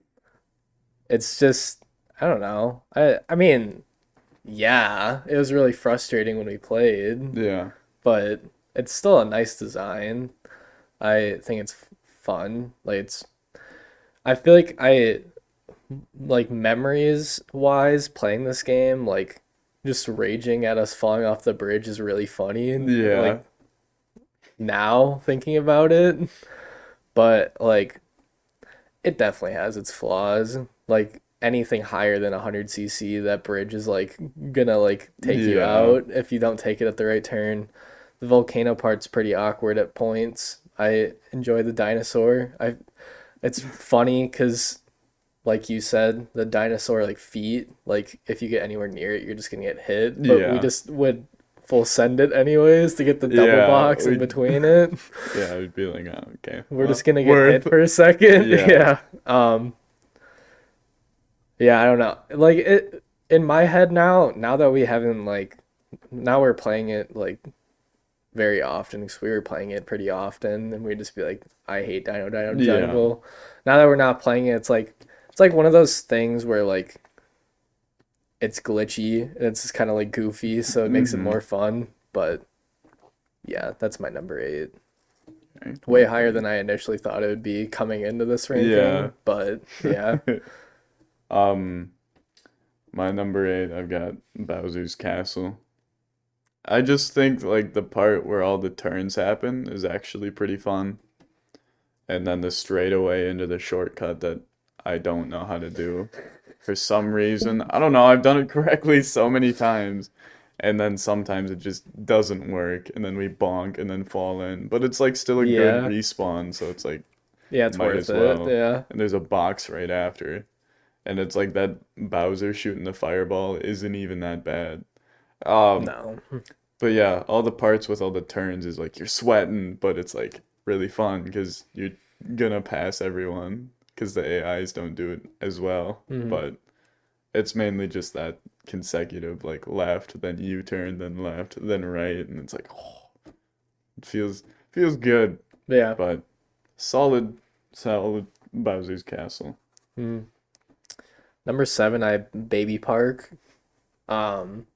it's just I don't know. I I mean, yeah, it was really frustrating when we played, Yeah. but it's still a nice design. I think it's f- fun. Like it's I feel like I like memories wise playing this game, like just raging at us falling off the bridge is really funny and Yeah. like now thinking about it, but like it definitely has its flaws. Like anything higher than one hundred c c, that bridge is like gonna like take you Yeah. out if you don't take it at the right turn. The volcano part's pretty awkward at points. I enjoy the dinosaur. I It's funny because like you said, the dinosaur like feet, like if you get anywhere near it, you're just gonna get hit. But we Yeah. just would full send it anyways to get the double Yeah. box in We between it. yeah, I'd be like, oh, okay. We're just Well, gonna get worth. hit for a second. Yeah. Yeah. Um, yeah, I don't know. Like it in my head now, now that we haven't like now we're playing it like very often because we were playing it pretty often and we'd just be like, I hate Dino Dino Yeah. Jungle. Now that we're not playing it, it's like it's like one of those things where like it's glitchy and it's just kind of like goofy, so it makes it Mm-hmm. more fun. But yeah, that's my number eight. Okay. Way higher than I initially thought it would be coming into this Yeah. ranking, but yeah, Um, my number eight, I've got Bowser's Castle. I just think like the part where all the turns happen is actually pretty fun. And then the straightaway into the shortcut that I don't know how to do for some reason. I don't know, I've done it correctly so many times. And then sometimes it just doesn't work, and then we bonk and then fall in. But it's like still a good yeah, respawn, so it's like yeah, it's might worth as it. well. Yeah, And there's a box right after. And it's like that Bowser shooting the fireball isn't even that bad. Um, no, but yeah, all the parts with all the turns is like you're sweating, but it's like really fun because you're gonna pass everyone. because the A Is don't do it as well. Mhm. But it's mainly just that consecutive, like left, then U-turn, then left, then right, and it's like, oh, it feels feels good. Yeah. But solid, solid Bowser's Castle. Mm. Number seven, I have Baby Park. Um,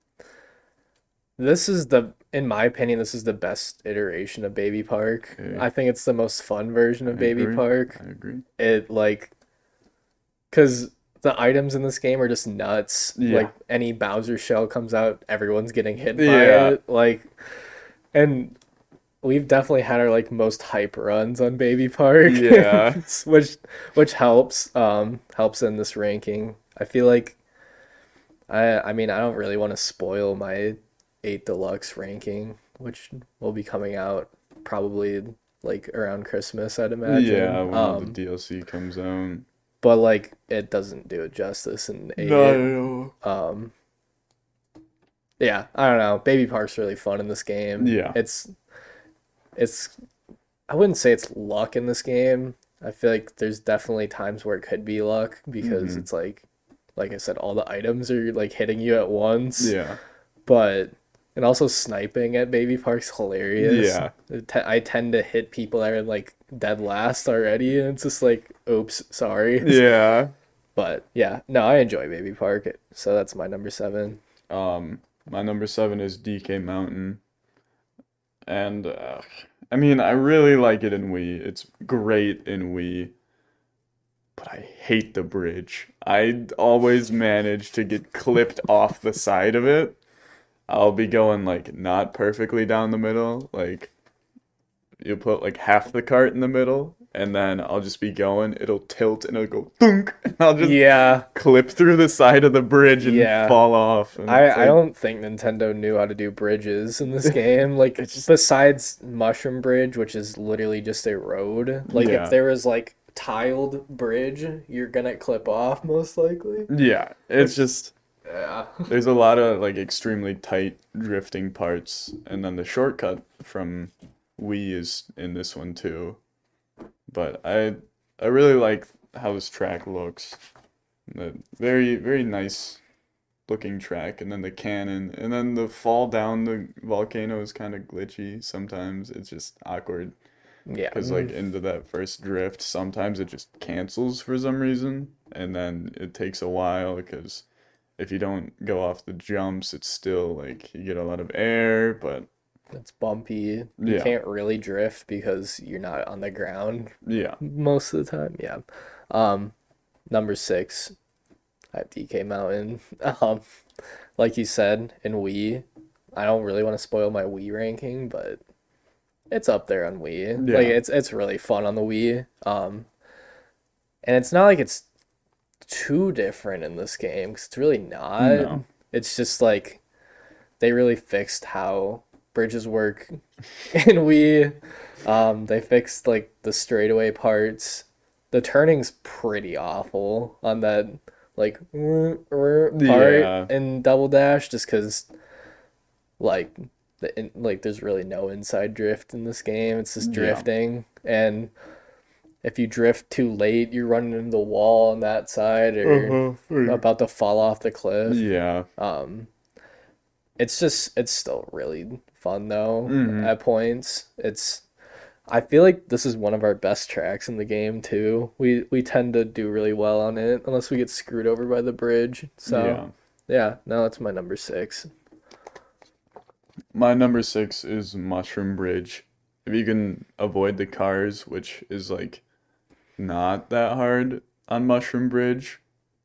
this is the, in my opinion, this is the best iteration of Baby Park. Okay. I think it's the most fun version I of Baby agree. Park. I agree. It like, because the items in this game are just nuts. Yeah. Like any Bowser shell comes out, everyone's getting hit by Yeah. it. Like, and we've definitely had our like most hype runs on Baby Park. Yeah. which which helps um helps in this ranking. I feel like I I mean I don't really want to spoil my eight deluxe ranking, which will be coming out probably like around Christmas, I'd imagine. Yeah, when all the Um, D L C comes out. but like it doesn't do it justice in eight. No. Um, yeah, I don't know. Baby Park's really fun in this game. Yeah. It's it's I wouldn't say it's luck in this game. I feel like there's definitely times where it could be luck because Mhm. it's like like I said, all the items are like hitting you at once. Yeah. But and also sniping at Baby Park's hilarious. Yeah. It te- I tend to hit people that are like dead last already, and it's just like, oops, sorry. Yeah. But yeah, no, I enjoy Baby Park, so that's my number seven. Um, my number seven is D K Mountain. And uh, I mean, I really like it in Wii. It's great in Wii. But I hate the bridge. I always manage to get clipped off the side of it. I'll be going like not perfectly down the middle. Like you put like half the cart in the middle, and then I'll just be going. It'll tilt and it'll go thunk, and I'll just Yeah, clip through the side of the bridge and Yeah. fall off. And I, it's I like- don't think Nintendo knew how to do bridges in this game. Like, It's just- besides Mushroom Bridge, which is literally just a road. Like, Yeah. if there was like tiled bridge, you're gonna clip off most likely. Yeah, it's just Yeah. there's a lot of like extremely tight drifting parts, and then the shortcut from Wii is in this one too. But I I really like how this track looks. The very very nice looking track, and then the cannon, and then the fall down the volcano is kind of glitchy sometimes. It's just awkward Yeah. because like into that first drift, sometimes it just cancels for some reason, and then it takes a while because if you don't go off the jumps, it's still like you get a lot of air, but It's bumpy. You Yeah. can't really drift because you're not on the ground yeah. most of the time. Yeah. Um, number six, I have D K Mountain. Um, like you said, in Wii, I don't really want to spoil my Wii ranking, but it's up there on Wii. Like Yeah. it's it's really fun on the Wii. Um, and it's not like it's too different in this game 'cause it's really not. No. It's just like they really fixed how bridges work in Wii. Um, they fixed like the straightaway parts. The turning's pretty awful on that like part Yeah. in Double Dash just because like the in, like there's really no inside drift in this game. It's just Yeah. drifting, and if you drift too late, you're running into the wall on that side or about to fall off the cliff. Yeah. Um, it's just it's still really fun though Mhm. at points. It's I feel like this is one of our best tracks in the game too. We we tend to do really well on it unless we get screwed over by the bridge. So Yeah. yeah, no, that's my number six. My number six is Mushroom Bridge. If you can avoid the cars, which is like not that hard on Mushroom Bridge,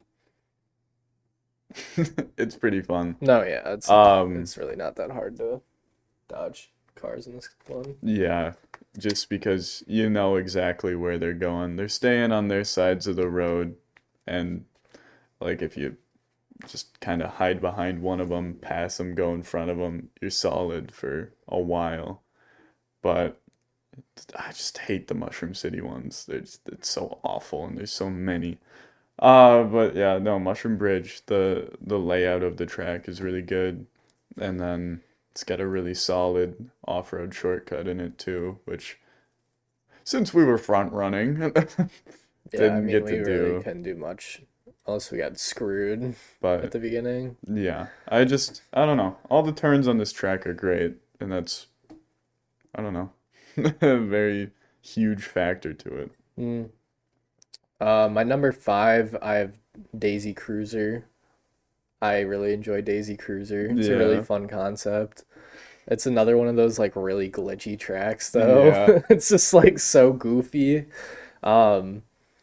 it's pretty fun. No, yeah, it's Um, it's really not that hard to dodge cars in this one. Yeah, just because you know exactly where they're going. They're staying on their sides of the road, and like if you just kind of hide behind one of them, pass them, go in front of them, you're solid for a while. But I just hate the Mushroom City ones. They're just, it's so awful, and there's so many. Uh, but yeah, no, Mushroom Bridge, the the layout of the track is really good, and then it's got a really solid off-road shortcut in it too, which since we were front running, Yeah, I Didn't mean, get to we really do, couldn't do much unless we got screwed at but the beginning. yeah, I just I don't know. All the turns on this track are great, and that's I don't know, a very huge factor to it. Mm. Uh, my number five, I have Daisy Cruiser. I really enjoy Daisy Cruiser. It's a really Yeah, fun concept. It's another one of those like really glitchy tracks though. yeah, It's just like so goofy. Um,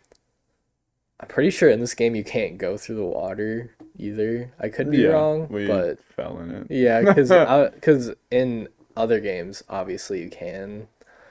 I'm pretty sure in this game you can't go through the water either. I could be yeah. wrong, We but fell in yeah, because it. because in other games obviously you can.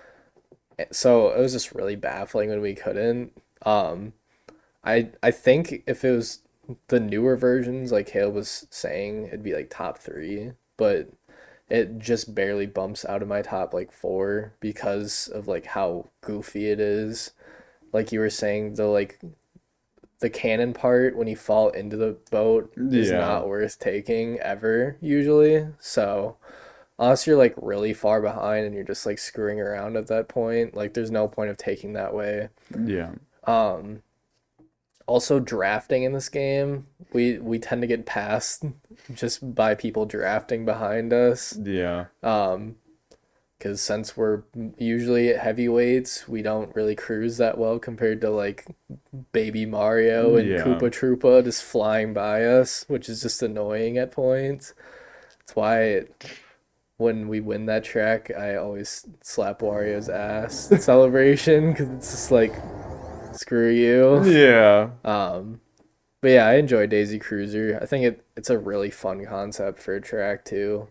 So it was just really baffling when we couldn't. Um, I I think if it was the newer versions, like Caleb was saying, it'd be like top three, but it just barely bumps out of my top like four because of like how goofy it is. Like you were saying, the like the cannon part when you fall into the boat is Yeah, not worth taking ever usually. So unless you're like really far behind and you're just like screwing around at that point, like there's no point of taking that way. yeah, Um, Also drafting in this game, we we tend to get passed just by people drafting behind us. yeah, Um, because since we're usually at heavyweights, we don't really cruise that well compared to like Baby Mario and yeah, Koopa Troopa just flying by us, which is just annoying at points. That's why it, when we win that track, I always slap Wario's ass in celebration because it's just like screw you. yeah, Um, but yeah, I enjoy Daisy Cruiser. I think it it's a really fun concept for a track too.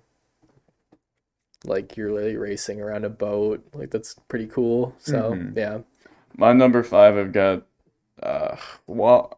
Like you're really racing around a boat. Like that's pretty cool. So hmm yeah. My number five, I've got uh, Wa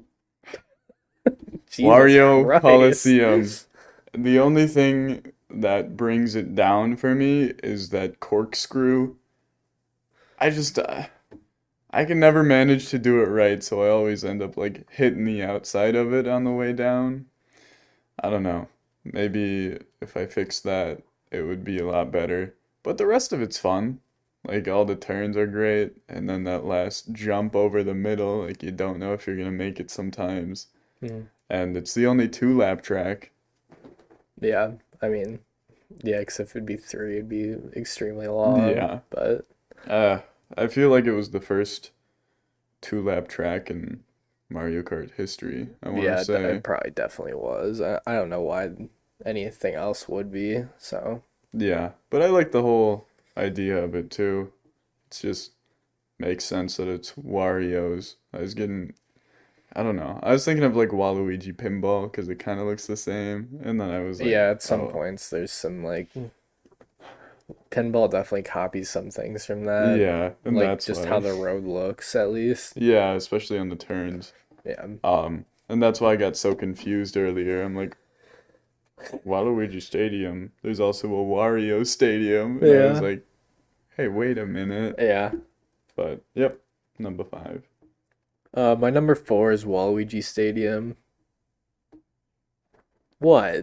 Jesus Wario Christ. Coliseum. The only thing that brings it down for me is that corkscrew. I just, uh, I can never manage to do it right, so I always end up like hitting the outside of it on the way down. I don't know. Maybe if I fix that, it would be a lot better. But the rest of it's fun. Like all the turns are great, and then that last jump over the middle, like you don't know if you're gonna make it sometimes. Mm. And it's the only two lap track. Yeah. I mean, yeah, because if it'd be three, it'd be extremely long. Yeah. But Uh, I feel like it was the first two lap track in Mario Kart history, I want to yeah, say. it probably definitely was. I, I don't know why anything else would be. So Yeah, but I like the whole idea of it too. It's just makes sense that it's Wario's. I was getting, I don't know. I was thinking of like Waluigi Pinball because it kind of looks the same, and then I was like, yeah, at some oh, points there's some like pinball definitely copies some things from that. yeah, and Like that's just how why. the road looks at least. Yeah, especially on the turns. Yeah. Um, and that's why I got so confused earlier. I'm like, Waluigi Stadium. There's also a Wario Stadium, and I was Yeah. like, hey, wait a minute. Yeah. But yep, number five. Uh, my number four is Waluigi Stadium. What?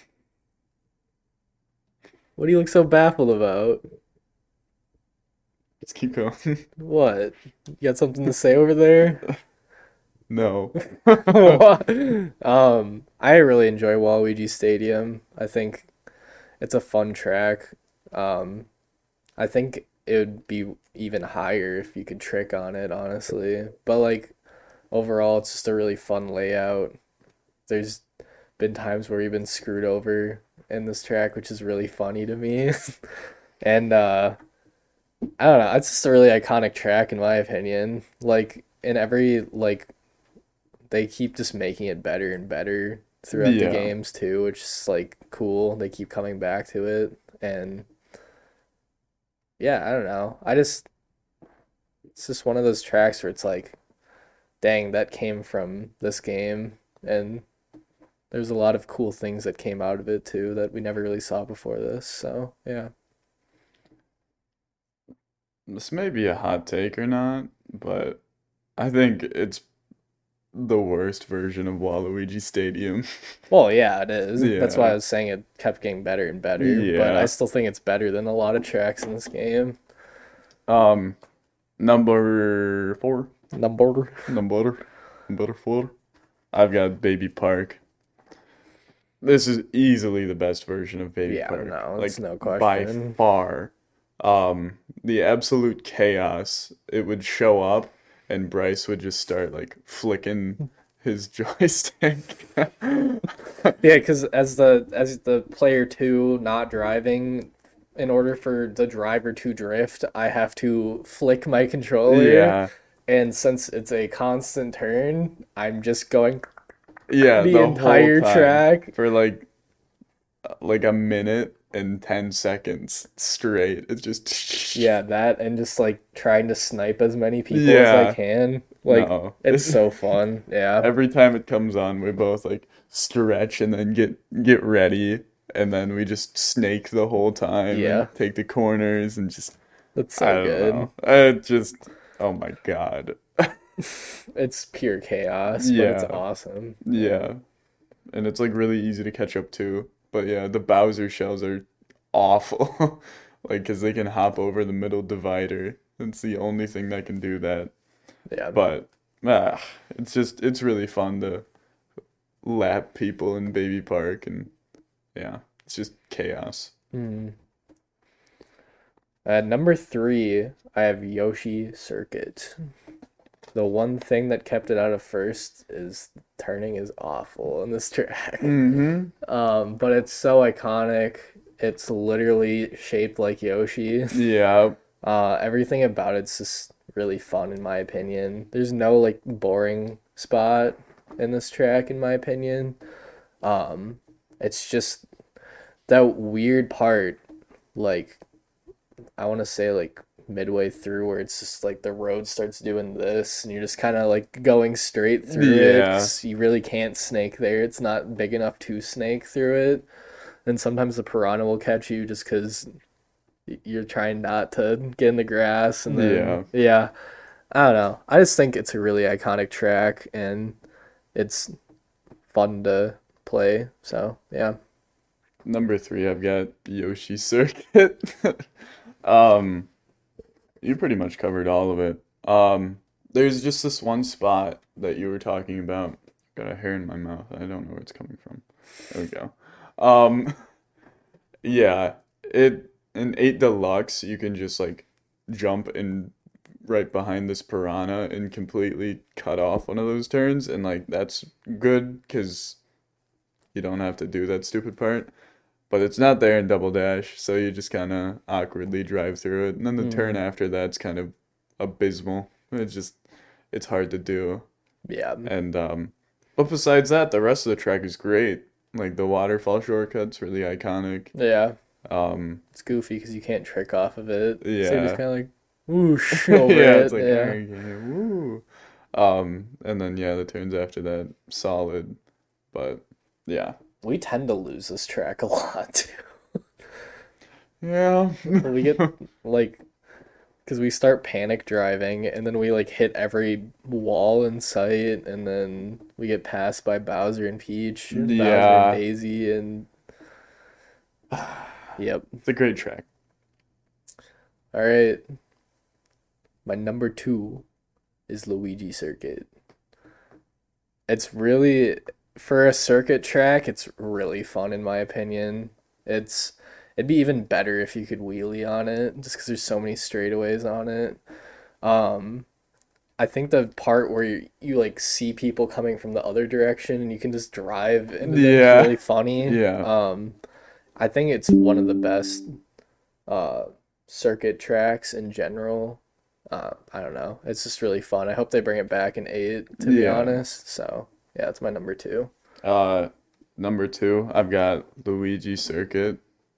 What do you look so baffled about? Let's keep going. What? You got something to say over there? No. What? Um, I really enjoy Waluigi Stadium. I think it's a fun track. Um, I think it would be even higher if you could trick on it, honestly. But like overall, it's just a really fun layout. There's been times where we've been screwed over in this track, which is really funny to me. And uh I don't know, it's just a really iconic track in my opinion. Like in every like they keep just making it better and better throughout the Yeah. games too, which is like cool. They keep coming back to it and yeah, I don't know. I just it's just one of those tracks where it's like, dang, that came from this game and there's a lot of cool things that came out of it too that we never really saw before this. So, yeah. This may be a hot take or not, but I think it's the worst version of Waluigi Stadium. Well, yeah, it is. That's why I Yeah. was saying it kept getting better and better, but I Yeah. still think it's better than a lot of tracks in this game. Um, Number four. Number. Number number four. I've got Baby Park. This is easily the best version of Baby Yeah, Park. no, it's Like no by question. far. Um, the absolute chaos. It would show up and Bryce would just start like flicking his joystick. Yeah, because as the as the player two not driving, in order for the driver to drift, I have to flick my controller, Yeah. and since it's a constant turn, I'm just going Yeah, the the whole entire time track. for like like a minute and ten seconds straight. It's just Yeah, that and just like trying to snipe as many people as I yeah. can. Like No. it's so fun. Yeah. Every time it comes on, we both like stretch and then get get ready, and then we just snake the whole time Yeah. and take the corners and just That's I so don't good. know. It just oh my God. It's pure chaos, but it's Yeah. awesome. Yeah. Yeah. And it's like really easy to catch up to. But yeah, the Bowser shells are awful. Like, 'cause they can hop over the middle divider. It's the only thing that can do that. Yeah. But ah, it's just it's really fun to lap people in Baby Park and yeah, it's just chaos. Hmm. At number three, I have Yoshi Circuit. The one thing that kept it out of first is turning is awful in this track. Mm-hmm. Um, but it's so iconic. It's literally shaped like Yoshi. Yeah. Uh, everything about it's just really fun in my opinion. There's no like boring spot in this track in my opinion. Um, it's just that weird part, like I want to say like midway through where it's just like the road starts doing this and you're just kind of like going straight through it Yeah. 'cause you really can't snake there. It's not big enough to snake through it. And sometimes the piranha will catch you just because you're trying not to get in the grass. And then, Yeah. yeah, I don't know. I just think it's a really iconic track and it's fun to play. So, yeah. Number three, I've got Yoshi Circuit. Um, you pretty much covered all of it. Um, there's just this one spot that you were talking about. Got a hair in my mouth. I don't know where it's coming from. There we go. Um, yeah, it in eight Deluxe, you can just like jump in right behind this piranha and completely cut off one of those turns, and like that's good because you don't have to do that stupid part. But it's not there in Double Dash, so you just kind of awkwardly drive through it. And then the turn Mm, after that's kind of abysmal. It's just it's hard to do. yeah. And um but besides that, the rest of the track is great. Like the waterfall shortcut's really iconic. Yeah. Um It's goofy because you can't trick off of it. So you're just yeah. kind of like whoosh over Yeah, it's it. like Yeah. okay, woo. Um and then yeah, the turns after that solid. But yeah. We tend to lose this track a lot too. Yeah. We get like, because we start panic driving and then we like hit every wall in sight and then we get passed by Bowser and Peach, Bowser and Yeah. Daisy and yep. It's a great track. All right. My number two is Luigi Circuit. It's really, for a circuit track, it's really fun in my opinion. It's it'd be even better if you could wheelie on it, just because there's so many straightaways on it. Um, I think the part where you, you like see people coming from the other direction and you can just drive into them is Yeah. really funny. Yeah. Um, I think it's one of the best uh circuit tracks in general. Uh, I don't know. It's just really fun. I hope they bring it back in eight, to be Yeah. honest. So yeah, it's my number two. Uh, number two, I've got Luigi Circuit.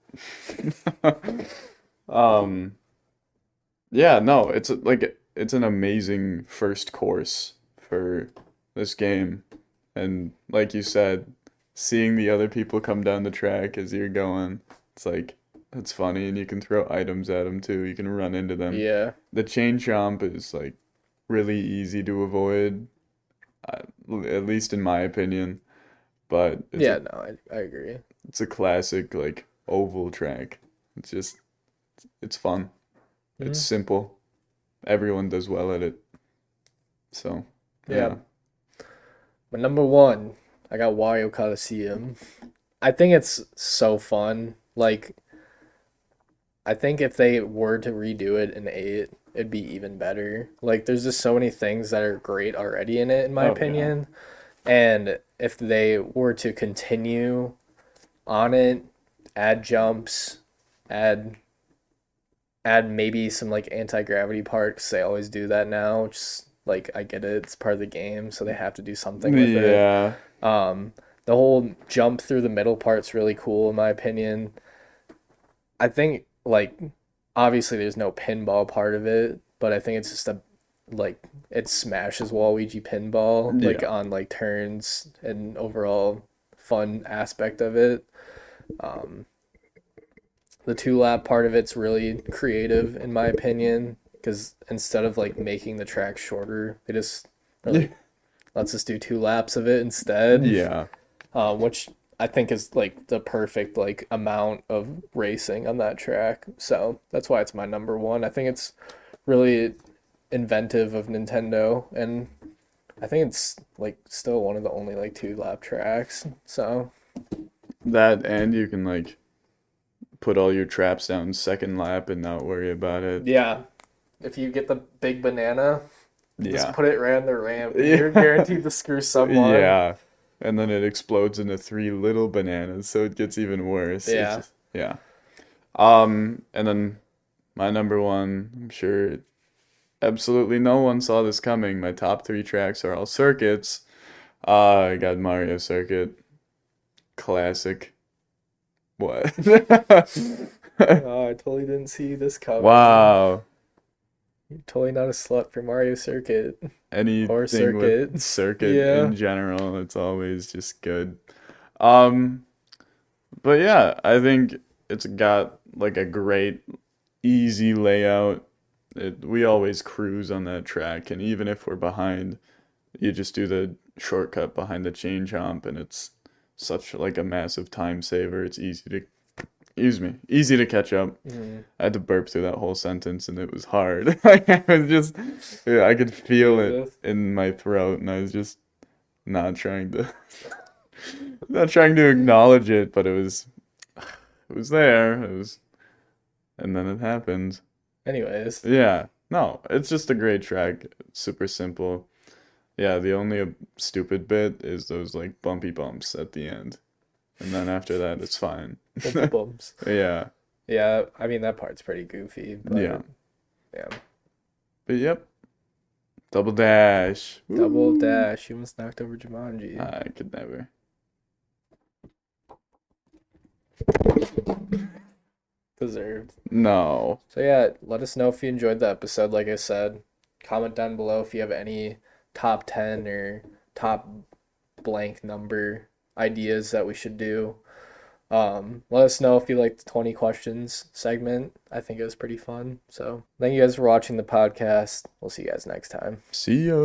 Um, yeah, no, it's a- like it's an amazing first course for this game. And like you said, seeing the other people come down the track as you're going, it's like it's funny and you can throw items at them too. You can run into them. Yeah. The chain chomp is like really easy to avoid, uh, at least in my opinion. But it's Yeah, a no, I, I agree. it's a classic like oval track. It's just it's fun. It's Mhm. simple. Everyone does well at it. So, Yeah. yeah. But number one, I got Wario Coliseum. I think it's so fun. Like, I think if they were to redo it in eight, it'd be even better. Like, there's just so many things that are great already in it, in my Oh, yeah. opinion. And if they were to continue on it, add jumps, add add maybe some like anti-gravity parts. They always do that now, which is, like, I get it, it's part of the game, so they have to do something with it. Yeah. Um, the whole jump through the middle part's really cool in my opinion. I think like obviously there's no pinball part of it, but I think it's just a like it smashes Waluigi pinball like Yeah. on like turns and overall fun aspect of it. Um, the two lap part of it's really creative in my opinion because instead of like making the track shorter, they just really lets us do two laps of it instead. Yeah. Uh, which I think is like the perfect like amount of racing on that track. So that's why it's my number one. I think it's really inventive of Nintendo, and I think it's like still one of the only like two lap tracks. So That, and you can like put all your traps down second lap and not worry about it. yeah, if you get the big banana, just Yeah. put it right on the ramp. Yeah. You're guaranteed to screw someone. Yeah. And then it explodes into three little bananas, so it gets even worse. It's Yeah. just- yeah. Um, and then my number one, I'm sure absolutely no one saw this coming. My top three tracks are all circuits. Uh, I got Mario Circuit. Classic. What? Oh, I totally didn't see this coming. Wow. You're totally not a slut for Mario Circuit. Anything Circuit. with circuit Yeah. in general, it's always just good. Um, but yeah, I think it's got like a great, easy layout. It, we always cruise on that track, and even if we're behind, you just do the shortcut behind the chain jump, and it's such like a massive time saver. It's easy to, excuse me, easy to catch up. Mhm. I had to burp through that whole sentence, and it was hard. Like I was just, yeah, I could feel it Jesus. in my throat, and I was just not trying to, not trying to acknowledge it, but it was, it was there. It was, and then it happened. Anyways, Yeah, no, it's just a great track. It's super simple. Yeah, the only uh, stupid bit is those like bumpy bumps at the end, and then after that, it's fine. bumpy bumps. Yeah, Yeah, I mean that part's pretty goofy, but yeah, yeah. but yep. Double dash. Double Woo. dash. You almost knocked over Jumanji. I could never. Deserved. No. So yeah, let us know if you enjoyed the episode. Like I said, comment down below if you have any top ten or top blank number ideas that we should do. Um, let us know if you liked the twenty questions segment. I think it was pretty fun. So thank you guys for watching the podcast. We'll see you guys next time. See ya.